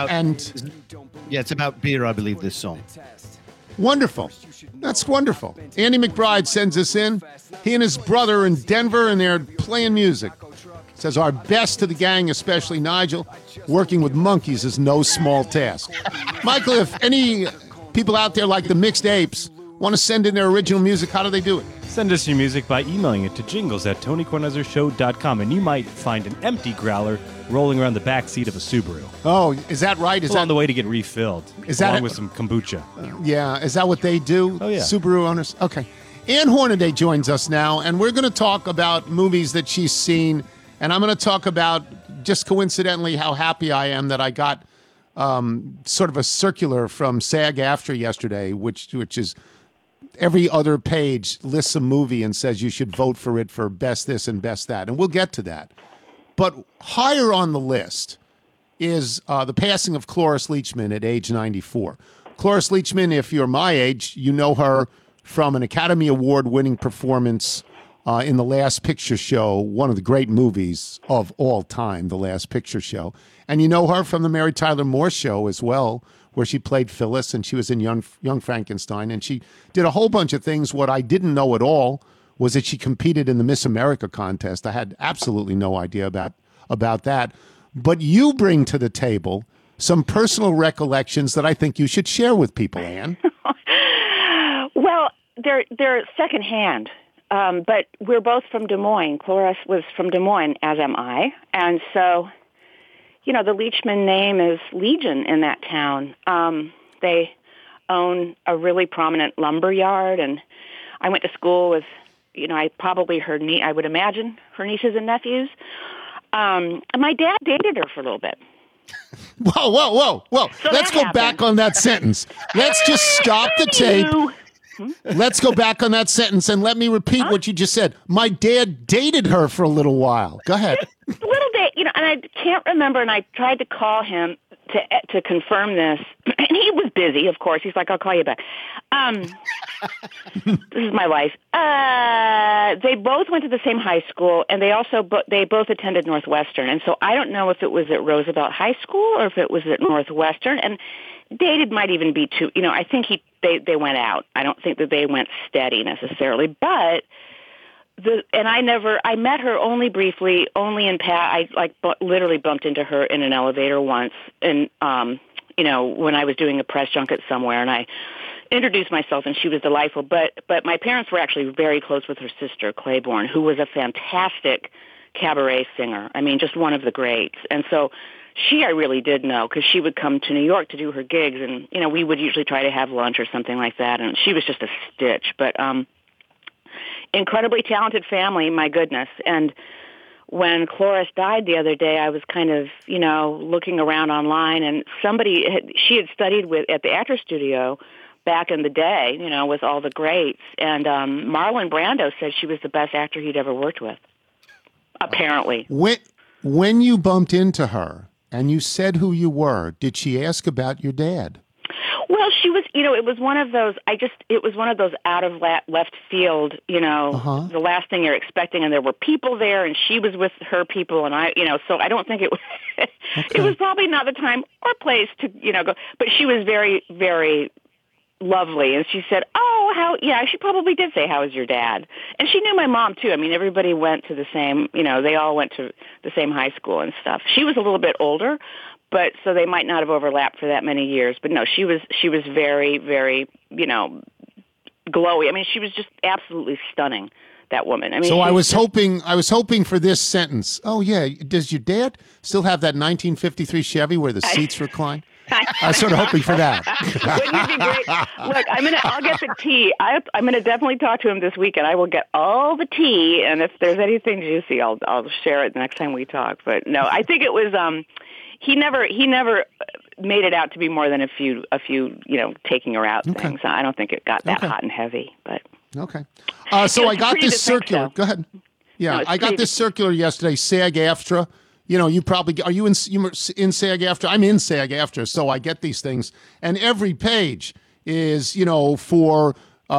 S6: about beer, I believe, this song.
S2: Wonderful. That's wonderful. Andy McBride sends us in. He and his brother in Denver, and they're playing music. Says, our best to the gang, especially Nigel. Working with monkeys is no small task. Michael, if any people out there like the Mixed Apes want to send in their original music, how do they do it?
S3: Send us your music by emailing it to jingles@TonyKornheiserShow.com, and you might find an empty growler rolling around the back seat of a Subaru.
S2: Oh, is that right? Is
S3: It's on
S2: that
S3: the way to get refilled,
S2: Is that
S3: along
S2: a-
S3: with some kombucha.
S2: Yeah, is that what they do?
S3: Oh, yeah.
S2: Subaru owners? Okay. Ann Hornaday joins us now, and we're going to talk about movies that she's seen, and I'm going to talk about, just coincidentally, how happy I am that I got sort of a circular from SAG-AFTRA yesterday, which is every other page lists a movie and says you should vote for it for best this and best that, and we'll get to that. But higher on the list is the passing of Cloris Leachman at age 94. Cloris Leachman, if you're my age, you know her from an Academy Award-winning performance in The Last Picture Show, one of the great movies of all time, The Last Picture Show. And you know her from the Mary Tyler Moore Show as well, where she played Phyllis, and she was in Young Frankenstein. And she did a whole bunch of things. What I didn't know at all was that she competed in the Miss America contest. I had absolutely no idea about that. But you bring to the table some personal recollections that I think you should share with people, Anne.
S10: Well, they're secondhand, but we're both from Des Moines. Cloris was from Des Moines, as am I. And so, you know, the Leachman name is legion in that town. They own a really prominent lumber yard, and I went to school with, you know, I would imagine her nieces and nephews. And my dad dated her for a little bit.
S2: Whoa.
S10: So
S2: Let's go back on that sentence. Let's just stop the tape. Let's go back on that sentence and let me repeat what you just said. My dad dated her for a little while. Go ahead.
S10: Little bit, you know, and I can't remember, and I tried to call him to confirm this, and he was busy, of course. He's like, I'll call you back. This is my life. They both went to the same high school, and they both attended Northwestern, and so I don't know if it was at Roosevelt High School or if it was at Northwestern, and dated might even be too, you know, I think they went out. I don't think that they went steady necessarily, but I met her only briefly, only in I literally bumped into her in an elevator once, and you know, when I was doing a press junket somewhere, and I introduced myself, and she was delightful. But my parents were actually very close with her sister Claiborne, who was a fantastic cabaret singer. I mean, just one of the greats. And so I really did know, because she would come to New York to do her gigs, and you know, we would usually try to have lunch or something like that. And she was just a stitch, but incredibly talented family, my goodness. And when Cloris died the other day, I was kind of, you know, looking around online, and she had studied at the Actors Studio back in the day, you know, with all the greats. And Marlon Brando said she was the best actor he'd ever worked with, apparently.
S2: When you bumped into her and you said who you were, did she ask about your dad?
S10: Well, she was, you know, it was one of those out of left field, you know, the last thing you're expecting, and there were people there, and she was with her people, and I, you know, so I don't think it was, it was probably not the time or place to, you know, go, but she was very, very lovely, and she said, she probably did say, how is your dad? And she knew my mom, too. I mean, everybody went to the same, you know, they all went to the same high school and stuff. She was a little bit older, but so they might not have overlapped for that many years. But no, she was very, very, you know, glowy. I mean, she was just absolutely stunning, that woman. I mean,
S2: so I was hoping for this sentence. Oh yeah, does your dad still have that 1953 Chevy where the seats recline? I was sort of hoping for that.
S10: Wouldn't it be great? Look, I'll get the tea. I'm gonna definitely talk to him this week, and I will get all the tea. And if there's anything juicy, I'll share it the next time we talk. But no, I think it was. He never made it out to be more than a few, you know, taking her out things. I don't think it got that hot and heavy, but.
S2: Okay. So I got this circular. Go ahead. Yeah, I got this circular yesterday, SAG-AFTRA. You know, are you in SAG-AFTRA? I'm in SAG-AFTRA, so I get these things. And every page is, you know, for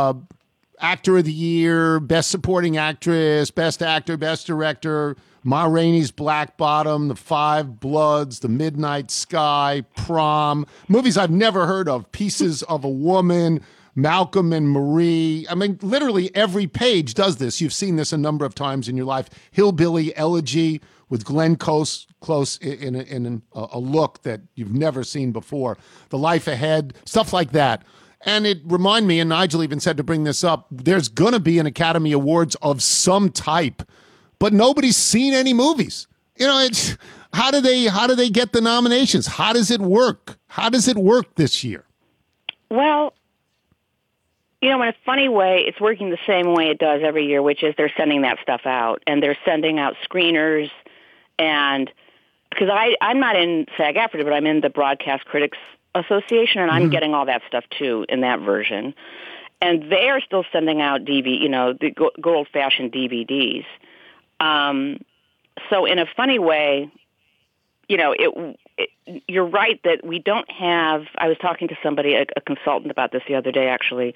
S2: Actor of the Year, Best Supporting Actress, Best Actor, Best Director, Ma Rainey's Black Bottom, The Five Bloods, The Midnight Sky, Prom, movies I've never heard of, Pieces of a Woman, Malcolm and Marie. I mean, literally every page does this. You've seen this a number of times in your life. Hillbilly Elegy, with Glenn Close in a look that you've never seen before. The Life Ahead, stuff like that. And it reminded me, and Nigel even said to bring this up, there's going to be an Academy Awards of some type, but nobody's seen any movies. You know, it's how do they get the nominations? How does it work? How does it work this year?
S10: Well, you know, in a funny way, it's working the same way it does every year, which is they're sending that stuff out, and they're sending out screeners, and because I'm not in SAG-AFTRA, but I'm in the Broadcast Critics Association, and I'm getting all that stuff too in that version. And they are still sending out the good old-fashioned DVDs. So in a funny way, you know, you're right that we don't have. I was talking to somebody, a consultant, about this the other day, actually.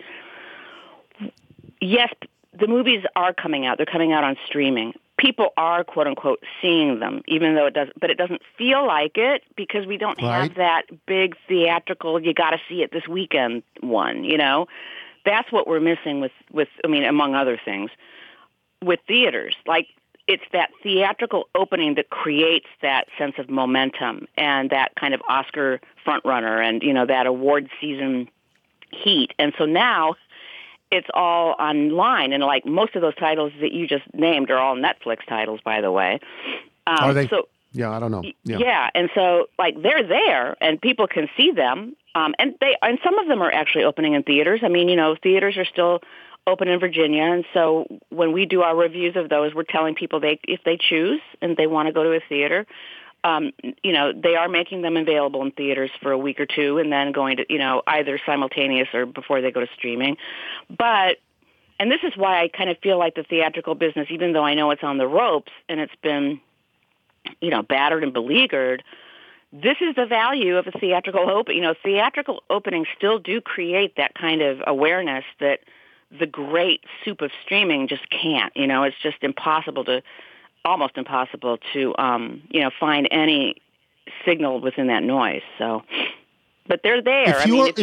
S10: Yes, the movies are coming out. They're coming out on streaming. People are, quote unquote, seeing them, even though it doesn't feel like it because we don't have that big theatrical, you got to see it this weekend one, you know? That's what we're missing with, I mean, among other things, with theaters. Like, it's that theatrical opening that creates that sense of momentum and that kind of Oscar frontrunner and, you know, that award season heat. And so now it's all online, and like most of those titles that you just named are all Netflix titles, by the way.
S2: Are they?
S10: So,
S2: yeah, I don't know.
S10: Yeah, and so like they're there, and people can see them, and some of them are actually opening in theaters. I mean, you know, theaters are still open in Virginia, and so when we do our reviews of those, we're telling people if they choose and they want to go to a theater, you know, they are making them available in theaters for a week or two and then going to, you know, either simultaneous or before they go to streaming. But, and this is why I kind of feel like the theatrical business, even though I know it's on the ropes and it's been, you know, battered and beleaguered, this is the value of a theatrical opening. You know, theatrical openings still do create that kind of awareness that the great soup of streaming just can't. You know, it's just almost impossible to, you know, find any signal within that noise. So, but they're there.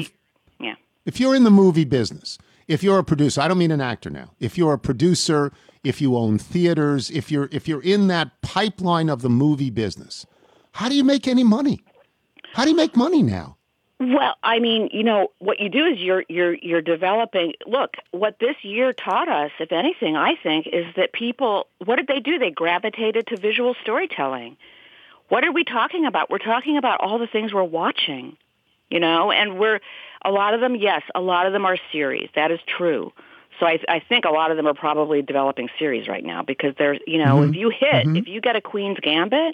S2: If you're in the movie business, if you're a producer, I don't mean an actor now. If you're a producer, if you own theaters, if you're in that pipeline of the movie business, how do you make any money? How do you make money now?
S10: Well, I mean, you know, what you do is you're developing. Look, what this year taught us, if anything, I think, is that people, what did they do? They gravitated to visual storytelling. What are we talking about? We're talking about all the things we're watching, you know, and a lot of them are series. That is true. So I think a lot of them are probably developing series right now because there's, you know, if you get a Queen's Gambit,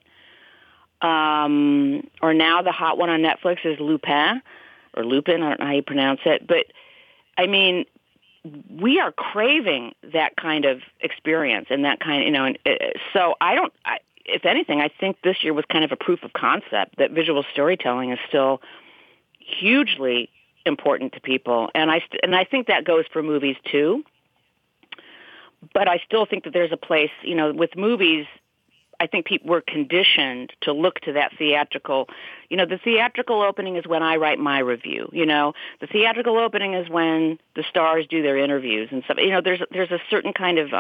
S10: or now the hot one on Netflix is Lupin, I don't know how you pronounce it, but I mean, we are craving that kind of experience and that kind of, you know, so if anything, I think this year was kind of a proof of concept that visual storytelling is still hugely important to people, and I think that goes for movies too. But I still think that there's a place, you know, with movies. I think people were conditioned to look to that theatrical. You know, the theatrical opening is when I write my review. You know, the theatrical opening is when the stars do their interviews and stuff. You know, there's a certain kind of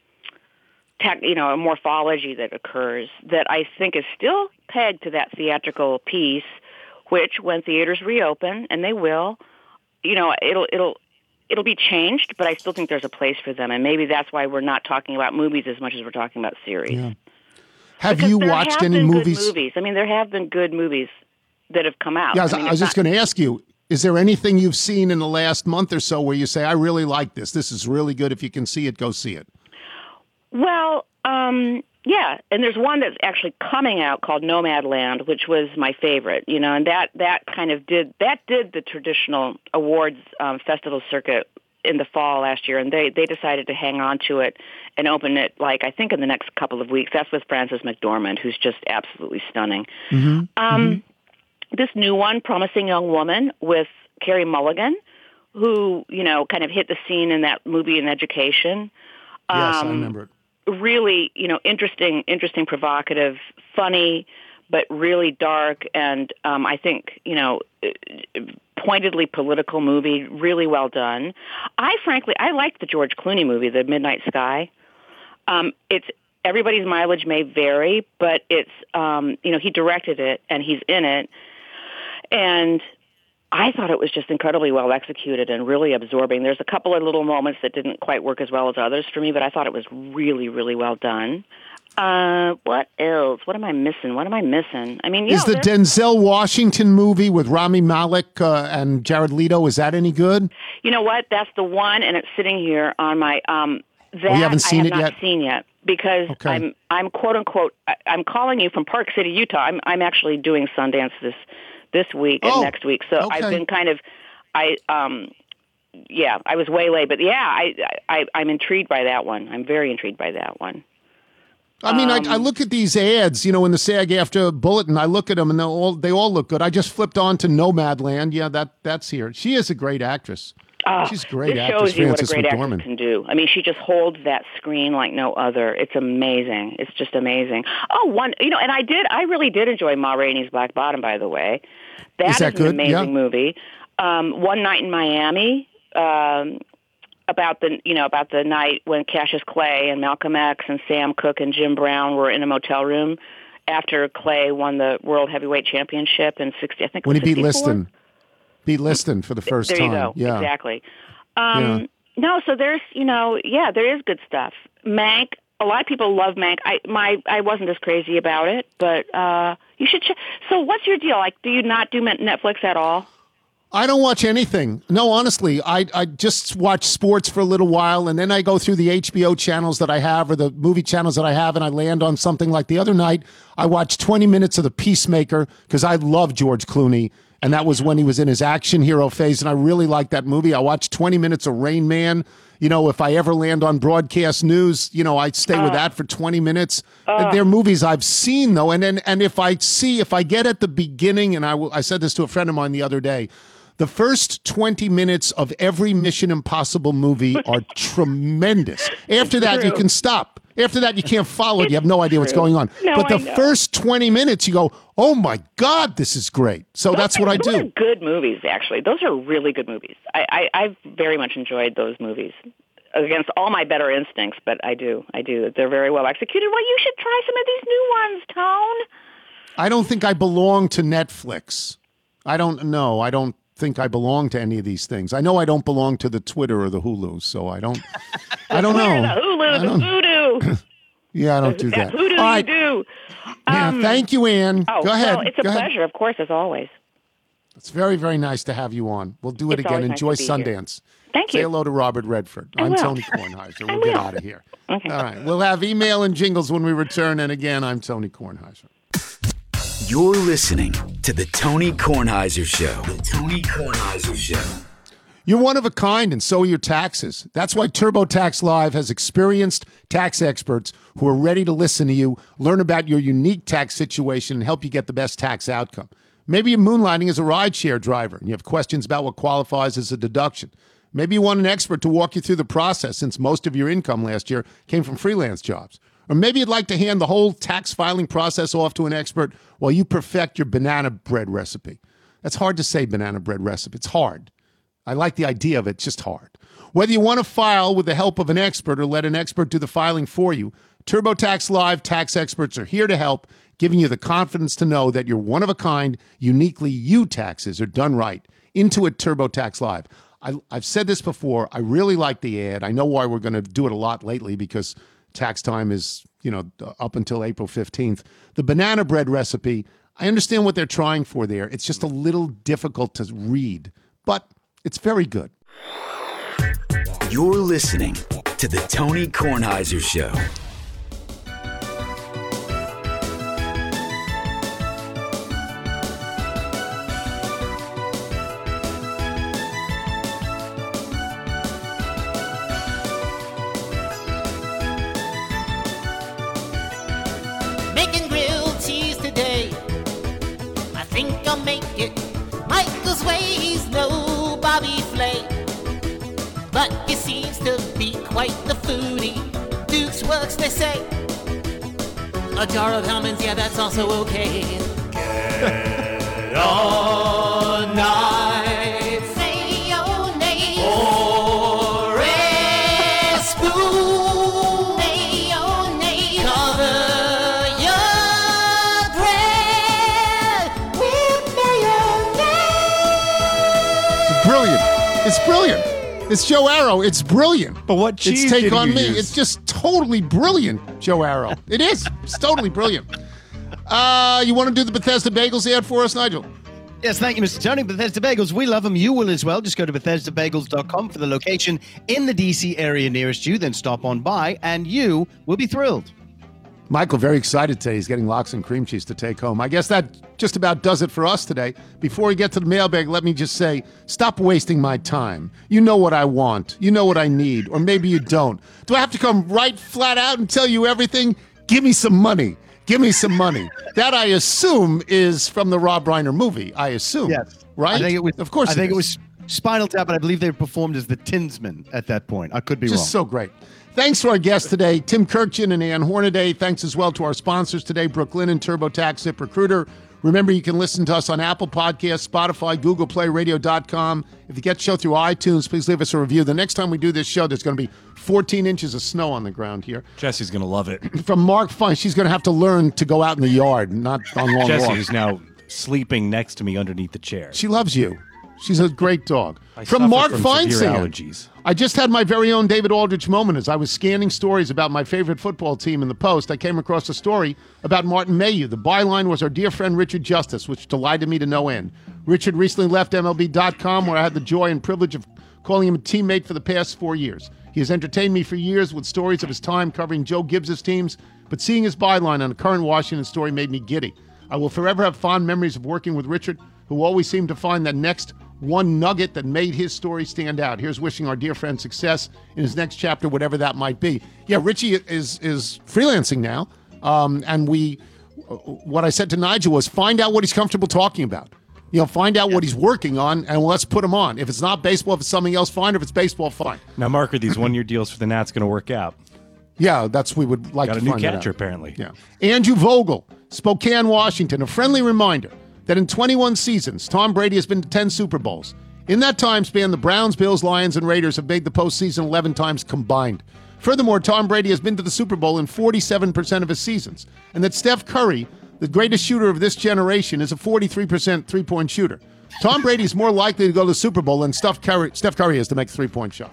S10: a morphology that occurs that I think is still pegged to that theatrical piece. Which, when theaters reopen, and they will, you know, it'll be changed. But I still think there's a place for them, and maybe that's why we're not talking about movies as much as we're talking about series.
S2: Yeah. Have you watched any movies?
S10: I mean, there have been good movies that have come out.
S2: Yeah, I was just going to ask you, is there anything you've seen in the last month or so where you say, I really like this. This is really good. If you can see it, go see it.
S10: Well, yeah, and there's one that's actually coming out called Nomadland, which was my favorite, you know, and that kind of did the traditional awards festival circuit in the fall last year, and they decided to hang on to it and open it, like, I think in the next couple of weeks. That's with Frances McDormand, who's just absolutely stunning. This new one, Promising Young Woman, with Carey Mulligan, who, you know, kind of hit the scene in that movie In Education.
S2: Yes, I remember it.
S10: Really, you know, interesting, provocative, funny, but really dark, and I think, you know, pointedly political movie, really well done. I like the George Clooney movie, The Midnight Sky. It's everybody's mileage may vary, but it's, he directed it and he's in it. And I thought it was just incredibly well executed and really absorbing. There's a couple of little moments that didn't quite work as well as others for me, but I thought it was really, really well done. What else? What am I missing? I mean,
S2: is the Denzel Washington movie with Rami Malek and Jared Leto, is that any good?
S10: You know what? That's the one, and it's sitting here on my that
S2: you haven't seen
S10: I have
S2: it
S10: not
S2: yet?
S10: seen yet because I'm quote unquote I'm calling you from Park City, Utah. I'm actually doing Sundance this week and next week, so I've been kind of I was way late, but I'm intrigued by that one. I'm very intrigued by that one.
S2: I mean, I look at these ads, in the SAG-AFTRA bulletin. I look at them, and they all look good. I just flipped on to Nomadland. Yeah, that's here. She is a great actress. She's a great actress.
S10: This shows you
S2: Frances
S10: what a great
S2: McDormand
S10: actress can do. I mean, she just holds that screen like no other. It's amazing. It's just amazing. And I really did enjoy Ma Rainey's Black Bottom, by the way. That is an amazing movie. One Night in Miami. About the night when Cassius Clay and Malcolm X and Sam Cooke and Jim Brown were in a motel room after Clay won the World Heavyweight Championship in 60. I think
S2: when he beat
S10: 64?
S2: Liston for the first time.
S10: There you go.
S2: Yeah.
S10: Exactly. No, so there's there is good stuff. Mank. A lot of people love Mank. I wasn't as crazy about it, but you should. So what's your deal? Like, do you not do Netflix at all?
S2: I don't watch anything. No, honestly, I just watch sports for a little while, and then I go through the HBO channels that I have or the movie channels that I have, and I land on something. Like the other night, I watched 20 minutes of The Peacemaker because I love George Clooney, and that was when he was in his action hero phase, and I really liked that movie. I watched 20 minutes of Rain Man. If I ever land on broadcast news, I stay with that for 20 minutes. They're movies I've seen, though, and if I get at the beginning, and I said this to a friend of mine the other day, the first 20 minutes of every Mission Impossible movie are tremendous. After that, you can stop. After that, you can't follow it. You have no idea what's going on.
S10: No,
S2: but the first 20 minutes, you go, oh, my God, this is great. So that's what I do.
S10: Those are good movies, actually. Those are really good movies. I've very much enjoyed those movies against all my better instincts, but I do. They're very well executed. Well, you should try some of these new ones, Tone.
S2: I don't think I belong to Netflix. I don't think I belong to any of these things. I know I don't belong to the Twitter or the Hulu, so I don't know.
S10: The Hulu, the Voodoo.
S2: Yeah, I don't do that.
S10: Voodoo,
S2: right.
S10: you do.
S2: Thank you, Ann. Go ahead.
S10: Well, it's a pleasure, of course, as always.
S2: It's very, very nice to have you on. We'll do it again. Enjoy Sundance.
S10: Thank you.
S2: Say hello to Robert Redford. I'm Tony Kornheiser. We'll get out of here. Okay. All right. We'll have email and jingles when we return. And again, I'm Tony Kornheiser.
S7: You're listening to The Tony Kornheiser Show. The Tony Kornheiser Show.
S2: You're one of a kind, and so are your taxes. That's why TurboTax Live has experienced tax experts who are ready to listen to you, learn about your unique tax situation, and help you get the best tax outcome. Maybe you're moonlighting as a rideshare driver, and you have questions about what qualifies as a deduction. Maybe you want an expert to walk you through the process, since most of your income last year came from freelance jobs. Or maybe you'd like to hand the whole tax filing process off to an expert while you perfect your banana bread recipe. That's hard to say, banana bread recipe. It's hard. I like the idea of it, it's just hard. Whether you want to file with the help of an expert or let an expert do the filing for you, TurboTax Live tax experts are here to help, giving you the confidence to know that your one-of-a-kind, uniquely you taxes are done right. Intuit TurboTax Live. I've said this before. I really like the ad. I know why we're going to do it a lot lately because tax time is, up until April 15th. The banana bread recipe, I understand what they're trying for there. It's just a little difficult to read, but it's very good.
S7: You're listening to The Tony Kornheiser Show.
S11: Making grilled cheese today. I think I'll make it Michael's way. He's no Bobby Flay, but he seems to be quite the foodie. Duke's works, they say. A jar of almonds, yeah, that's also okay. Get on night. Say your name. Or a spoon. Say your name.
S2: brilliant. It's brilliant. It's Joe Arrow. It's brilliant.
S3: But what cheese
S2: It's Take
S3: did
S2: On
S3: you
S2: Me.
S3: use?
S2: It's just totally brilliant, Joe Arrow. It is. It's totally brilliant. You want to do the Bethesda Bagels ad for us, Nigel?
S6: Yes, thank you, Mr. Tony. Bethesda Bagels, we love them. You will as well. Just go to BethesdaBagels.com for the location in the D.C. area nearest you. Then stop on by, and you will be thrilled.
S2: Michael, very excited today. He's getting lox and cream cheese to take home. I guess that just about does it for us today. Before we get to the mailbag, let me just say, stop wasting my time. You know what I want. You know what I need. Or maybe you don't. Do I have to come right flat out and tell you everything? Give me some money. Give me some money. That, I assume, is from the Rob Reiner movie. I assume.
S6: Yes.
S2: Right?
S6: I think it was.
S2: Of course
S6: I think
S2: is.
S6: it was Spinal Tap, but I believe they performed as the Tinsmen at that point. I could be wrong.
S2: Just so great. Thanks to our guests today, Tim Kirkjian and Ann Hornaday. Thanks as well to our sponsors today, Brooklyn and TurboTax ZipRecruiter. Remember, you can listen to us on Apple Podcasts, Spotify, Google Play, Radio.com. If you get the show through iTunes, please leave us a review. The next time we do this show, there's going to be 14 inches of snow on the ground here.
S3: Jesse's going to love it.
S2: From Mark Fine, she's going to have to learn to go out in the yard, not on long
S3: Jesse,
S2: walks.
S3: who's now sleeping next to me underneath the chair.
S2: She loves you. She's a great dog.
S3: I
S2: From
S3: suffer
S2: Mark
S3: from severe
S2: Feinstein.
S3: allergies.
S2: I just had my very own David Aldrich moment as I was scanning stories about my favorite football team in the Post. I came across a story about Martin Mayhew. The byline was our dear friend Richard Justice, which delighted me to no end. Richard recently left MLB.com, where I had the joy and privilege of calling him a teammate for the past 4 years. He has entertained me for years with stories of his time covering Joe Gibbs' teams, but seeing his byline on a current Washington story made me giddy. I will forever have fond memories of working with Richard, who always seemed to find that next one nugget that made his story stand out. Here's wishing our dear friend success in his next chapter, whatever that might be. Yeah, Richie is freelancing now, and what I said to Nigel was find out what he's comfortable talking about. You know, find out what he's working on, and let's put him on. If it's not baseball, if it's something else, fine. If it's baseball, fine.
S3: Now, Mark, are these one-year deals for the Nats going to work out?
S2: Yeah, that's we would like
S3: Got
S2: to
S3: a new
S2: find that
S3: catcher,
S2: out.
S3: apparently.
S2: Yeah. Andrew Vogel, Spokane, Washington. A friendly reminder that in 21 seasons, Tom Brady has been to 10 Super Bowls. In that time span, the Browns, Bills, Lions, and Raiders have made the postseason 11 times combined. Furthermore, Tom Brady has been to the Super Bowl in 47% of his seasons, and that Steph Curry, the greatest shooter of this generation, is a 43% three-point shooter. Tom Brady is more likely to go to the Super Bowl than Steph Curry is to make a three-point shot.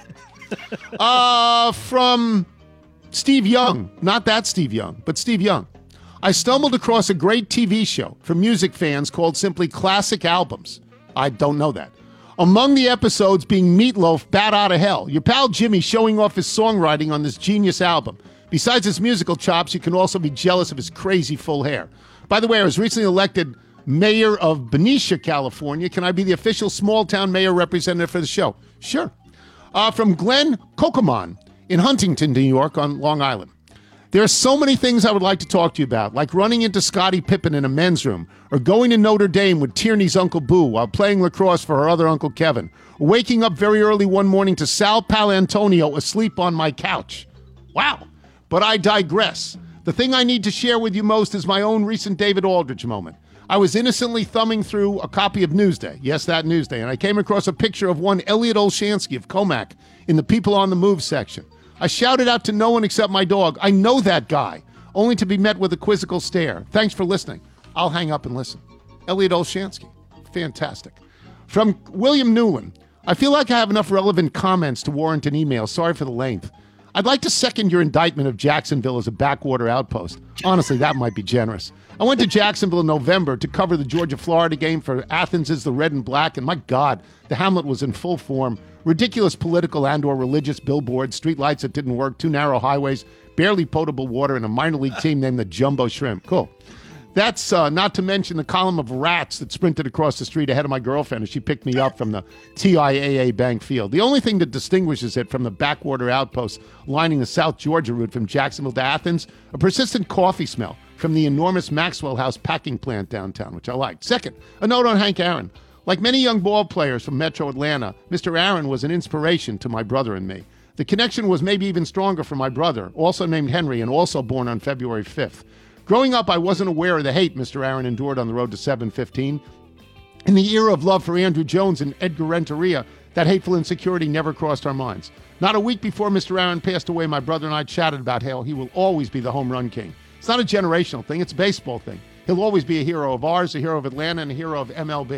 S2: From Steve Young, not that Steve Young, but Steve Young. I stumbled across a great TV show for music fans called simply Classic Albums. I don't know that. Among the episodes being Meatloaf, Bat Outta Hell. Your pal Jimmy showing off his songwriting on this genius album. Besides his musical chops, you can also be jealous of his crazy full hair. By the way, I was recently elected mayor of Benicia, California. Can I be the official small-town mayor representative for the show? Sure. From Glenn Kokoman in Huntington, New York on Long Island. There are so many things I would like to talk to you about, like running into Scottie Pippen in a men's room, or going to Notre Dame with Tierney's Uncle Boo while playing lacrosse for her other Uncle Kevin, or waking up very early one morning to Sal Palantonio asleep on my couch. Wow. But I digress. The thing I need to share with you most is my own recent David Aldrich moment. I was innocently thumbing through a copy of Newsday, yes, that Newsday, and I came across a picture of one Elliot Olshansky of Comac in the People on the Move section. I shouted out to no one except my dog, I know that guy, only to be met with a quizzical stare. Thanks for listening. I'll hang up and listen. Elliot Olshansky. Fantastic. From William Newland. I feel like I have enough relevant comments to warrant an email. Sorry for the length. I'd like to second your indictment of Jacksonville as a backwater outpost. Honestly, that might be generous. I went to Jacksonville in November to cover the Georgia-Florida game for Athens' The Red and Black, and my God, the Hamlet was in full form. Ridiculous political and or religious billboards, street lights that didn't work, 2 narrow highways, barely potable water, and a minor league team named the Jumbo Shrimp. Cool. That's not to mention the column of rats that sprinted across the street ahead of my girlfriend as she picked me up from the TIAA Bank Field. The only thing that distinguishes it from the backwater outposts lining the South Georgia route from Jacksonville to Athens, a persistent coffee smell from the enormous Maxwell House packing plant downtown, which I liked. Second, a note on Hank Aaron. Like many young ball players from Metro Atlanta, Mr. Aaron was an inspiration to my brother and me. The connection was maybe even stronger for my brother, also named Henry and also born on February 5th. Growing up, I wasn't aware of the hate Mr. Aaron endured on the road to 715. In the era of love for Andrew Jones and Edgar Renteria, that hateful insecurity never crossed our minds. Not a week before Mr. Aaron passed away, my brother and I chatted about how he will always be the home run king. It's not a generational thing, it's a baseball thing. He'll always be a hero of ours, a hero of Atlanta, and a hero of MLB.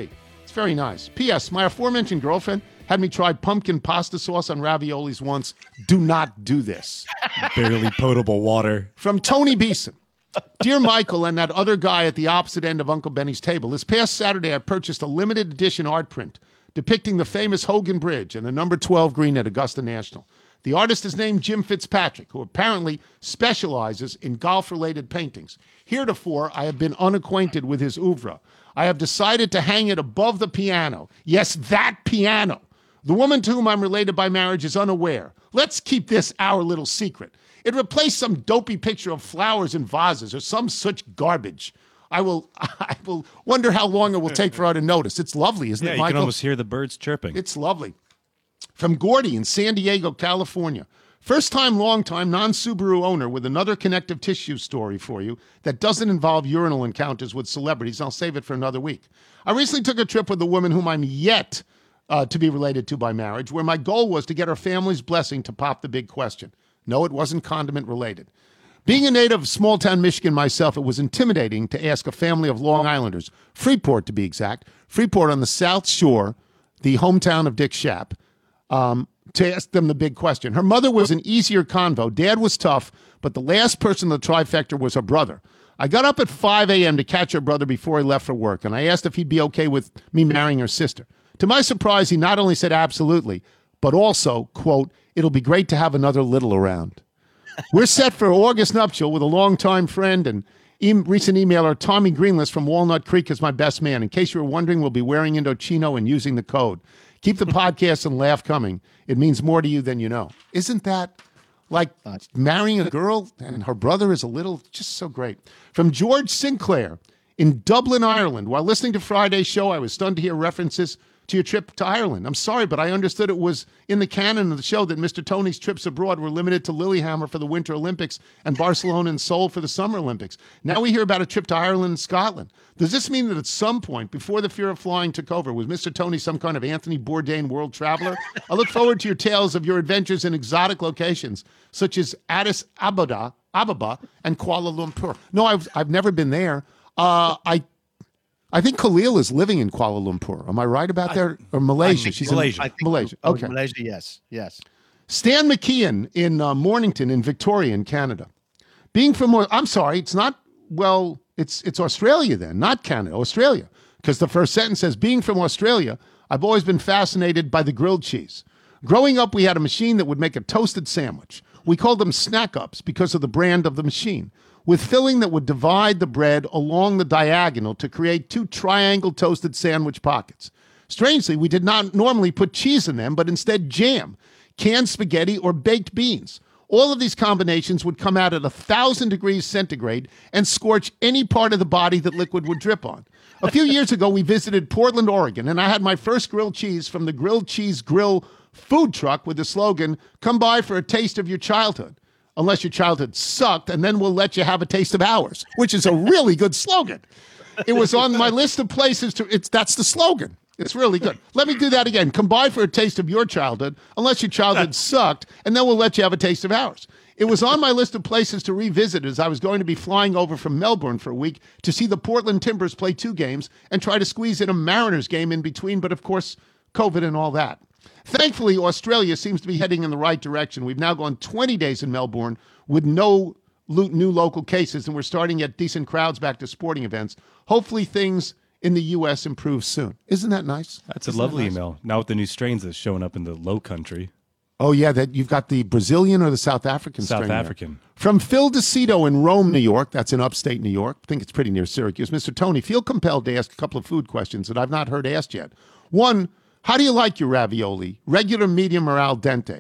S2: It's very nice. P.S. My aforementioned girlfriend had me try pumpkin pasta sauce on raviolis once. Do not do this.
S3: Barely potable water.
S2: From Tony Beeson. Dear Michael and that other guy at the opposite end of Uncle Benny's table, this past Saturday I purchased a limited edition art print depicting the famous Hogan Bridge and the number 12 green at Augusta National. The artist is named Jim Fitzpatrick, who apparently specializes in golf-related paintings. Heretofore, I have been unacquainted with his oeuvre. I have decided to hang it above the piano. Yes, that piano. The woman to whom I'm related by marriage is unaware. Let's keep this our little secret. It replaced some dopey picture of flowers in vases or some such garbage. I will wonder how long it will take for her to notice. It's lovely, isn't it, Michael?
S3: You can almost hear the birds chirping.
S2: It's lovely. From Gordy in San Diego, California. First time, long time, non-Subaru owner with another connective tissue story for you that doesn't involve urinal encounters with celebrities. I'll save it for another week. I recently took a trip with a woman whom I'm yet to be related to by marriage, where my goal was to get her family's blessing to pop the big question. No, it wasn't condiment related. Being a native of small-town Michigan myself, it was intimidating to ask a family of Long Islanders, Freeport to be exact, Freeport on the South Shore, the hometown of Dick Schaap, to ask them the big question. Her mother was an easier convo. Dad was tough, but the last person in the trifecta was her brother. I got up at 5 a.m. to catch her brother before he left for work, and I asked if he'd be okay with me marrying her sister. To my surprise, he not only said absolutely, but also, quote, it'll be great to have another little around. We're set for August nuptial with a longtime friend and recent emailer Tommy Greenless from Walnut Creek is my best man. In case you were wondering, we'll be wearing Indochino and using the code. Keep the podcast and laugh coming. It means more to you than you know. Isn't that like marrying a girl and her brother is a little, just so great. From George Sinclair in Dublin, Ireland. While listening to Friday's show, I was stunned to hear references to your trip to Ireland. I'm sorry, but I understood it was in the canon of the show that Mr. Tony's trips abroad were limited to Lillehammer for the Winter Olympics and Barcelona and Seoul for the Summer Olympics. Now we hear about a trip to Ireland and Scotland. Does this mean that at some point, before the fear of flying took over, was Mr. Tony some kind of Anthony Bourdain world traveler? I look forward to your tales of your adventures in exotic locations, such as Addis Ababa and Kuala Lumpur. No, I've never been there. I think Khalil is living in Kuala Lumpur. Am I right about that? Or Malaysia? She's
S3: Malaysia.
S2: in Malaysia. Okay.
S6: Malaysia, yes.
S2: Stan McKeon in Mornington in Victoria in Canada. Being from, I'm sorry, it's not, well, it's Australia then, not Canada, Australia. Because the first sentence says, being from Australia, I've always been fascinated by the grilled cheese. Growing up, we had a machine that would make a toasted sandwich. We called them snack-ups because of the brand of the machine, with filling that would divide the bread along the diagonal to create two triangle toasted sandwich pockets. Strangely, we did not normally put cheese in them, but instead jam, canned spaghetti, or baked beans. All of these combinations would come out at 1,000 degrees centigrade and scorch any part of the body that liquid would drip on. A few years ago, we visited Portland, Oregon, and I had my first grilled cheese from the Grilled Cheese Grill food truck with the slogan, "Come by for a taste of your childhood. Unless your childhood sucked, and then we'll let you have a taste of ours," which is a really good slogan. It was on my list of places that's the slogan. It's really good. Let me do that again. Come by for a taste of your childhood, unless your childhood sucked, and then we'll let you have a taste of ours. It was on my list of places to revisit as I was going to be flying over from Melbourne for a week to see the Portland Timbers play 2 games and try to squeeze in a Mariners game in between, but of course, COVID and all that. Thankfully, Australia seems to be heading in the right direction. We've now gone 20 days in Melbourne with no new local cases, and we're starting to get decent crowds back to sporting events. Hopefully things in the U.S. improve soon. Isn't that nice?
S3: That's a lovely email. Now with the new strains that's showing up in the low country.
S2: Oh, yeah, that you've got the Brazilian or the South African strain.
S3: South African.
S2: There. From Phil DeCito in Rome, New York. That's in upstate New York. I think it's pretty near Syracuse. Mr. Tony, feel compelled to ask a couple of food questions that I've not heard asked yet. One, how do you like your ravioli? Regular, medium, or al dente?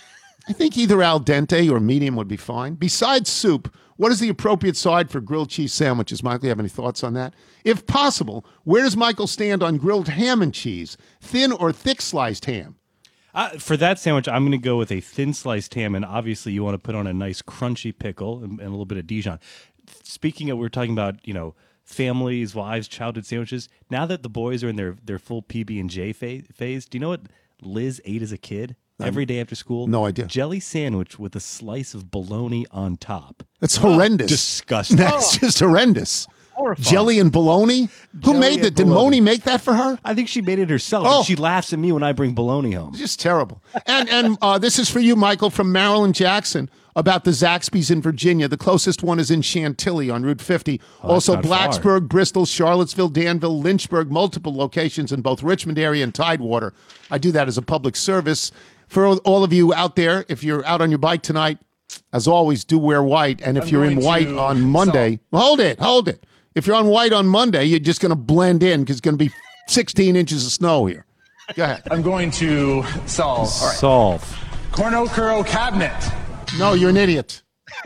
S2: I think either al dente or medium would be fine. Besides soup, what is the appropriate side for grilled cheese sandwiches? Michael, you have any thoughts on that? If possible, where does Michael stand on grilled ham and cheese? Thin or thick sliced ham?
S3: For that sandwich, I'm going to go with a thin sliced ham, and obviously you want to put on a nice crunchy pickle and a little bit of Dijon. Speaking of, we're talking about, families, wives, childhood sandwiches. Now that the boys are in their full PB&J phase, do you know what Liz ate as a kid? Every day after school?
S2: No idea.
S3: Jelly sandwich with a slice of bologna on top.
S2: That's horrendous.
S3: Disgusting.
S2: That's just horrendous.
S8: horrifying.
S2: Jelly and bologna? Who made that? Did Moni make that for her?
S3: I think she made it herself.
S2: Oh.
S3: And she laughs at me when I bring bologna home.
S2: Just terrible. And this is for you, Michael, from Marilyn Jackson, about the Zaxby's in Virginia. The closest one is in Chantilly on Route 50. Also,
S3: not far.
S2: Blacksburg, Bristol, Charlottesville, Danville, Lynchburg, multiple locations in both Richmond area and Tidewater. I do that as a public service. For all of you out there, if you're out on your bike tonight, as always, do wear white. And if you're in white on Monday, hold it. If you're on white on Monday, you're just going to blend in because it's going to be 16 inches of snow here. Go ahead.
S12: I'm going to solve. All right.
S3: Solve.
S12: Cornucopia cabinet.
S2: No, you're an idiot.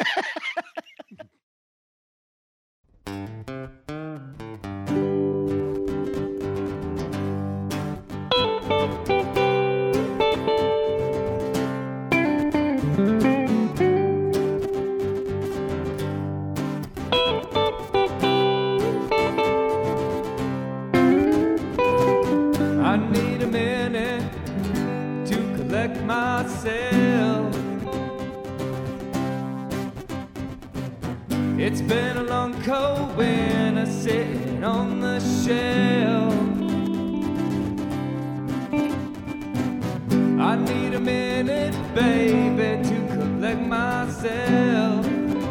S13: I need a minute to collect myself. It's been a long cold winter sitting on the shelf. I need a minute, baby, to collect myself.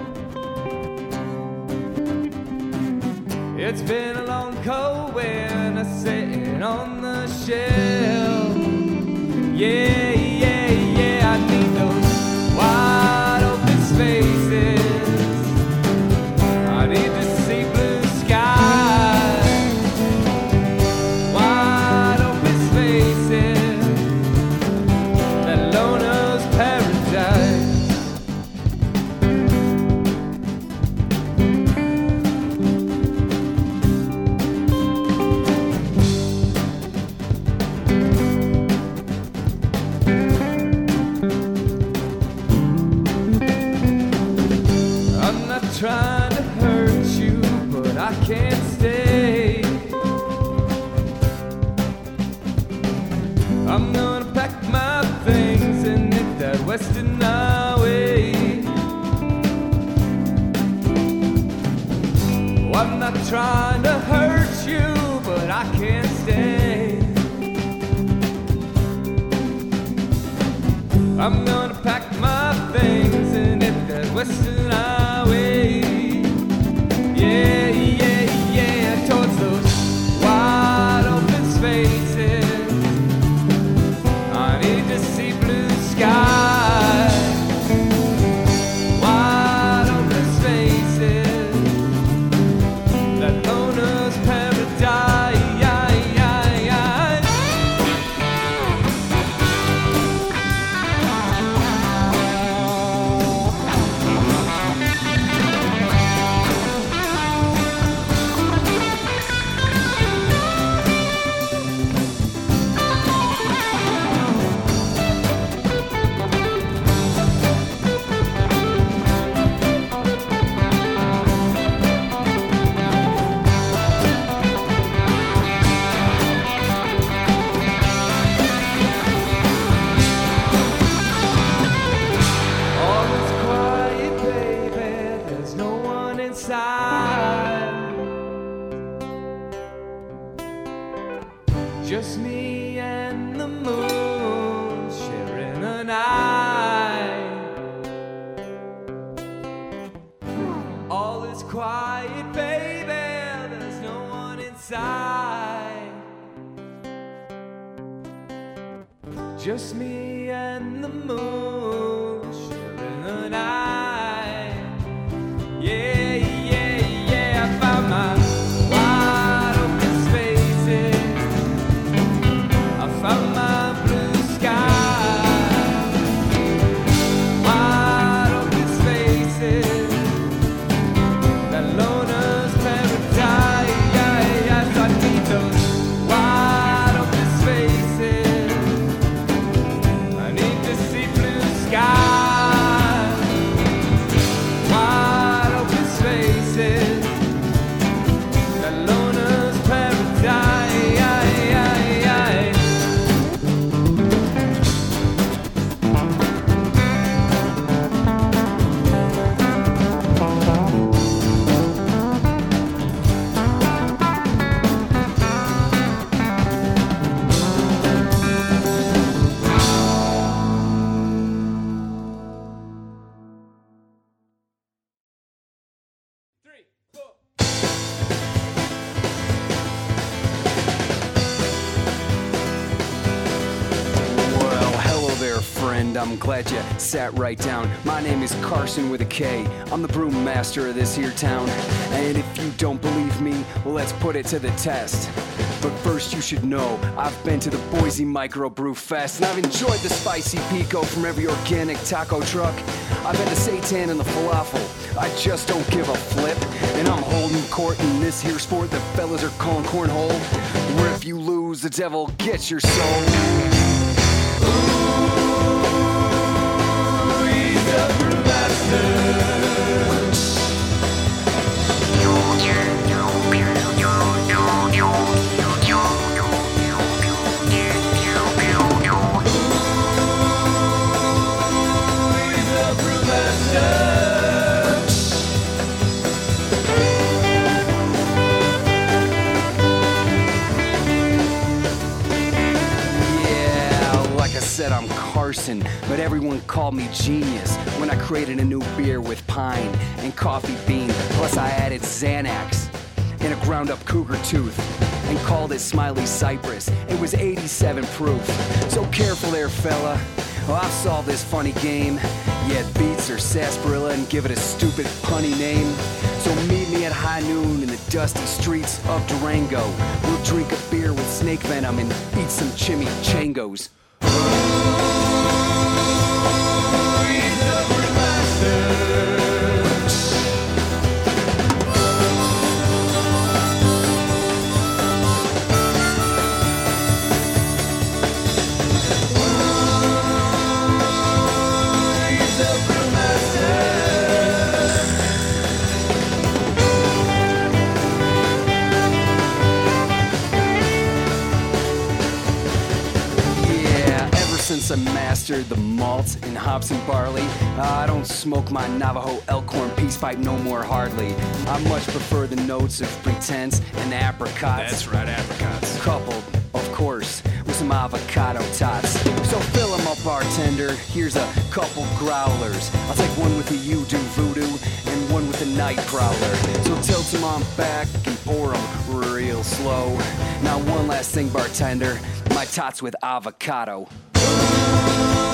S13: It's been a long cold winter sitting on the shelf. Yeah, yeah, yeah, I need those wide open spaces. I need to see blue skies. Wide open spaces. That loner's paradise. Trying to hurt you, but I can't stay. I'm gonna pack my things and hit that western highway. Oh, I'm not trying to hurt you, but I can't stay. I'm gonna pack my things and hit that western highway. Yeah, yeah, yeah, towards those wide open spaces. I need to see blue skies. Wide open spaces. That loner's paradise. Just me and the moon sharing a night. All is quiet, baby, there's no one inside. Just me and the moon sharing a night. Yeah, yeah, yeah, I found my wide open spaces. I found my blue sky. Wide open spaces. That loner's paradise. Yes, I need those wide open spaces. I need to see blue sky.
S14: and I'm glad you sat right down. My name is Carson with a K. I'm the brewmaster of this here town. And if you don't believe me, well, let's put it to the test. But first you should know, I've been to the Boise Microbrew Fest, and I've enjoyed the spicy pico from every organic taco truck. I've had the seitan and the falafel, I just don't give a flip. And I'm holding court in this here sport that fellas are calling cornhole, where if you lose, the devil gets your soul. Ooh, he's a brewmaster. I'm Carson, but everyone called me genius when I created a new beer with pine and coffee bean. Plus I added Xanax and a ground up cougar tooth and called it Smiley Cypress. It was 87 proof. So careful there, fella. Oh, I've solved this funny game. Yeah, it beats or sarsaparilla and give it a stupid punny name. So meet me at high noon in the dusty streets of Durango. We'll drink a beer with snake venom and eat some chimichangas. Since I mastered the malt and hops and barley, I don't smoke my Navajo elkhorn peace pipe no more hardly. I much prefer the notes of pretense and apricots.
S4: That's right, apricots.
S14: Coupled, of course, with some avocado tots. So fill 'em up, bartender. Here's a couple growlers. I'll take one with the you do voodoo and one with the night prowler. So tilt 'em on back and pour 'em real slow. Now one last thing, bartender. My tots with avocado.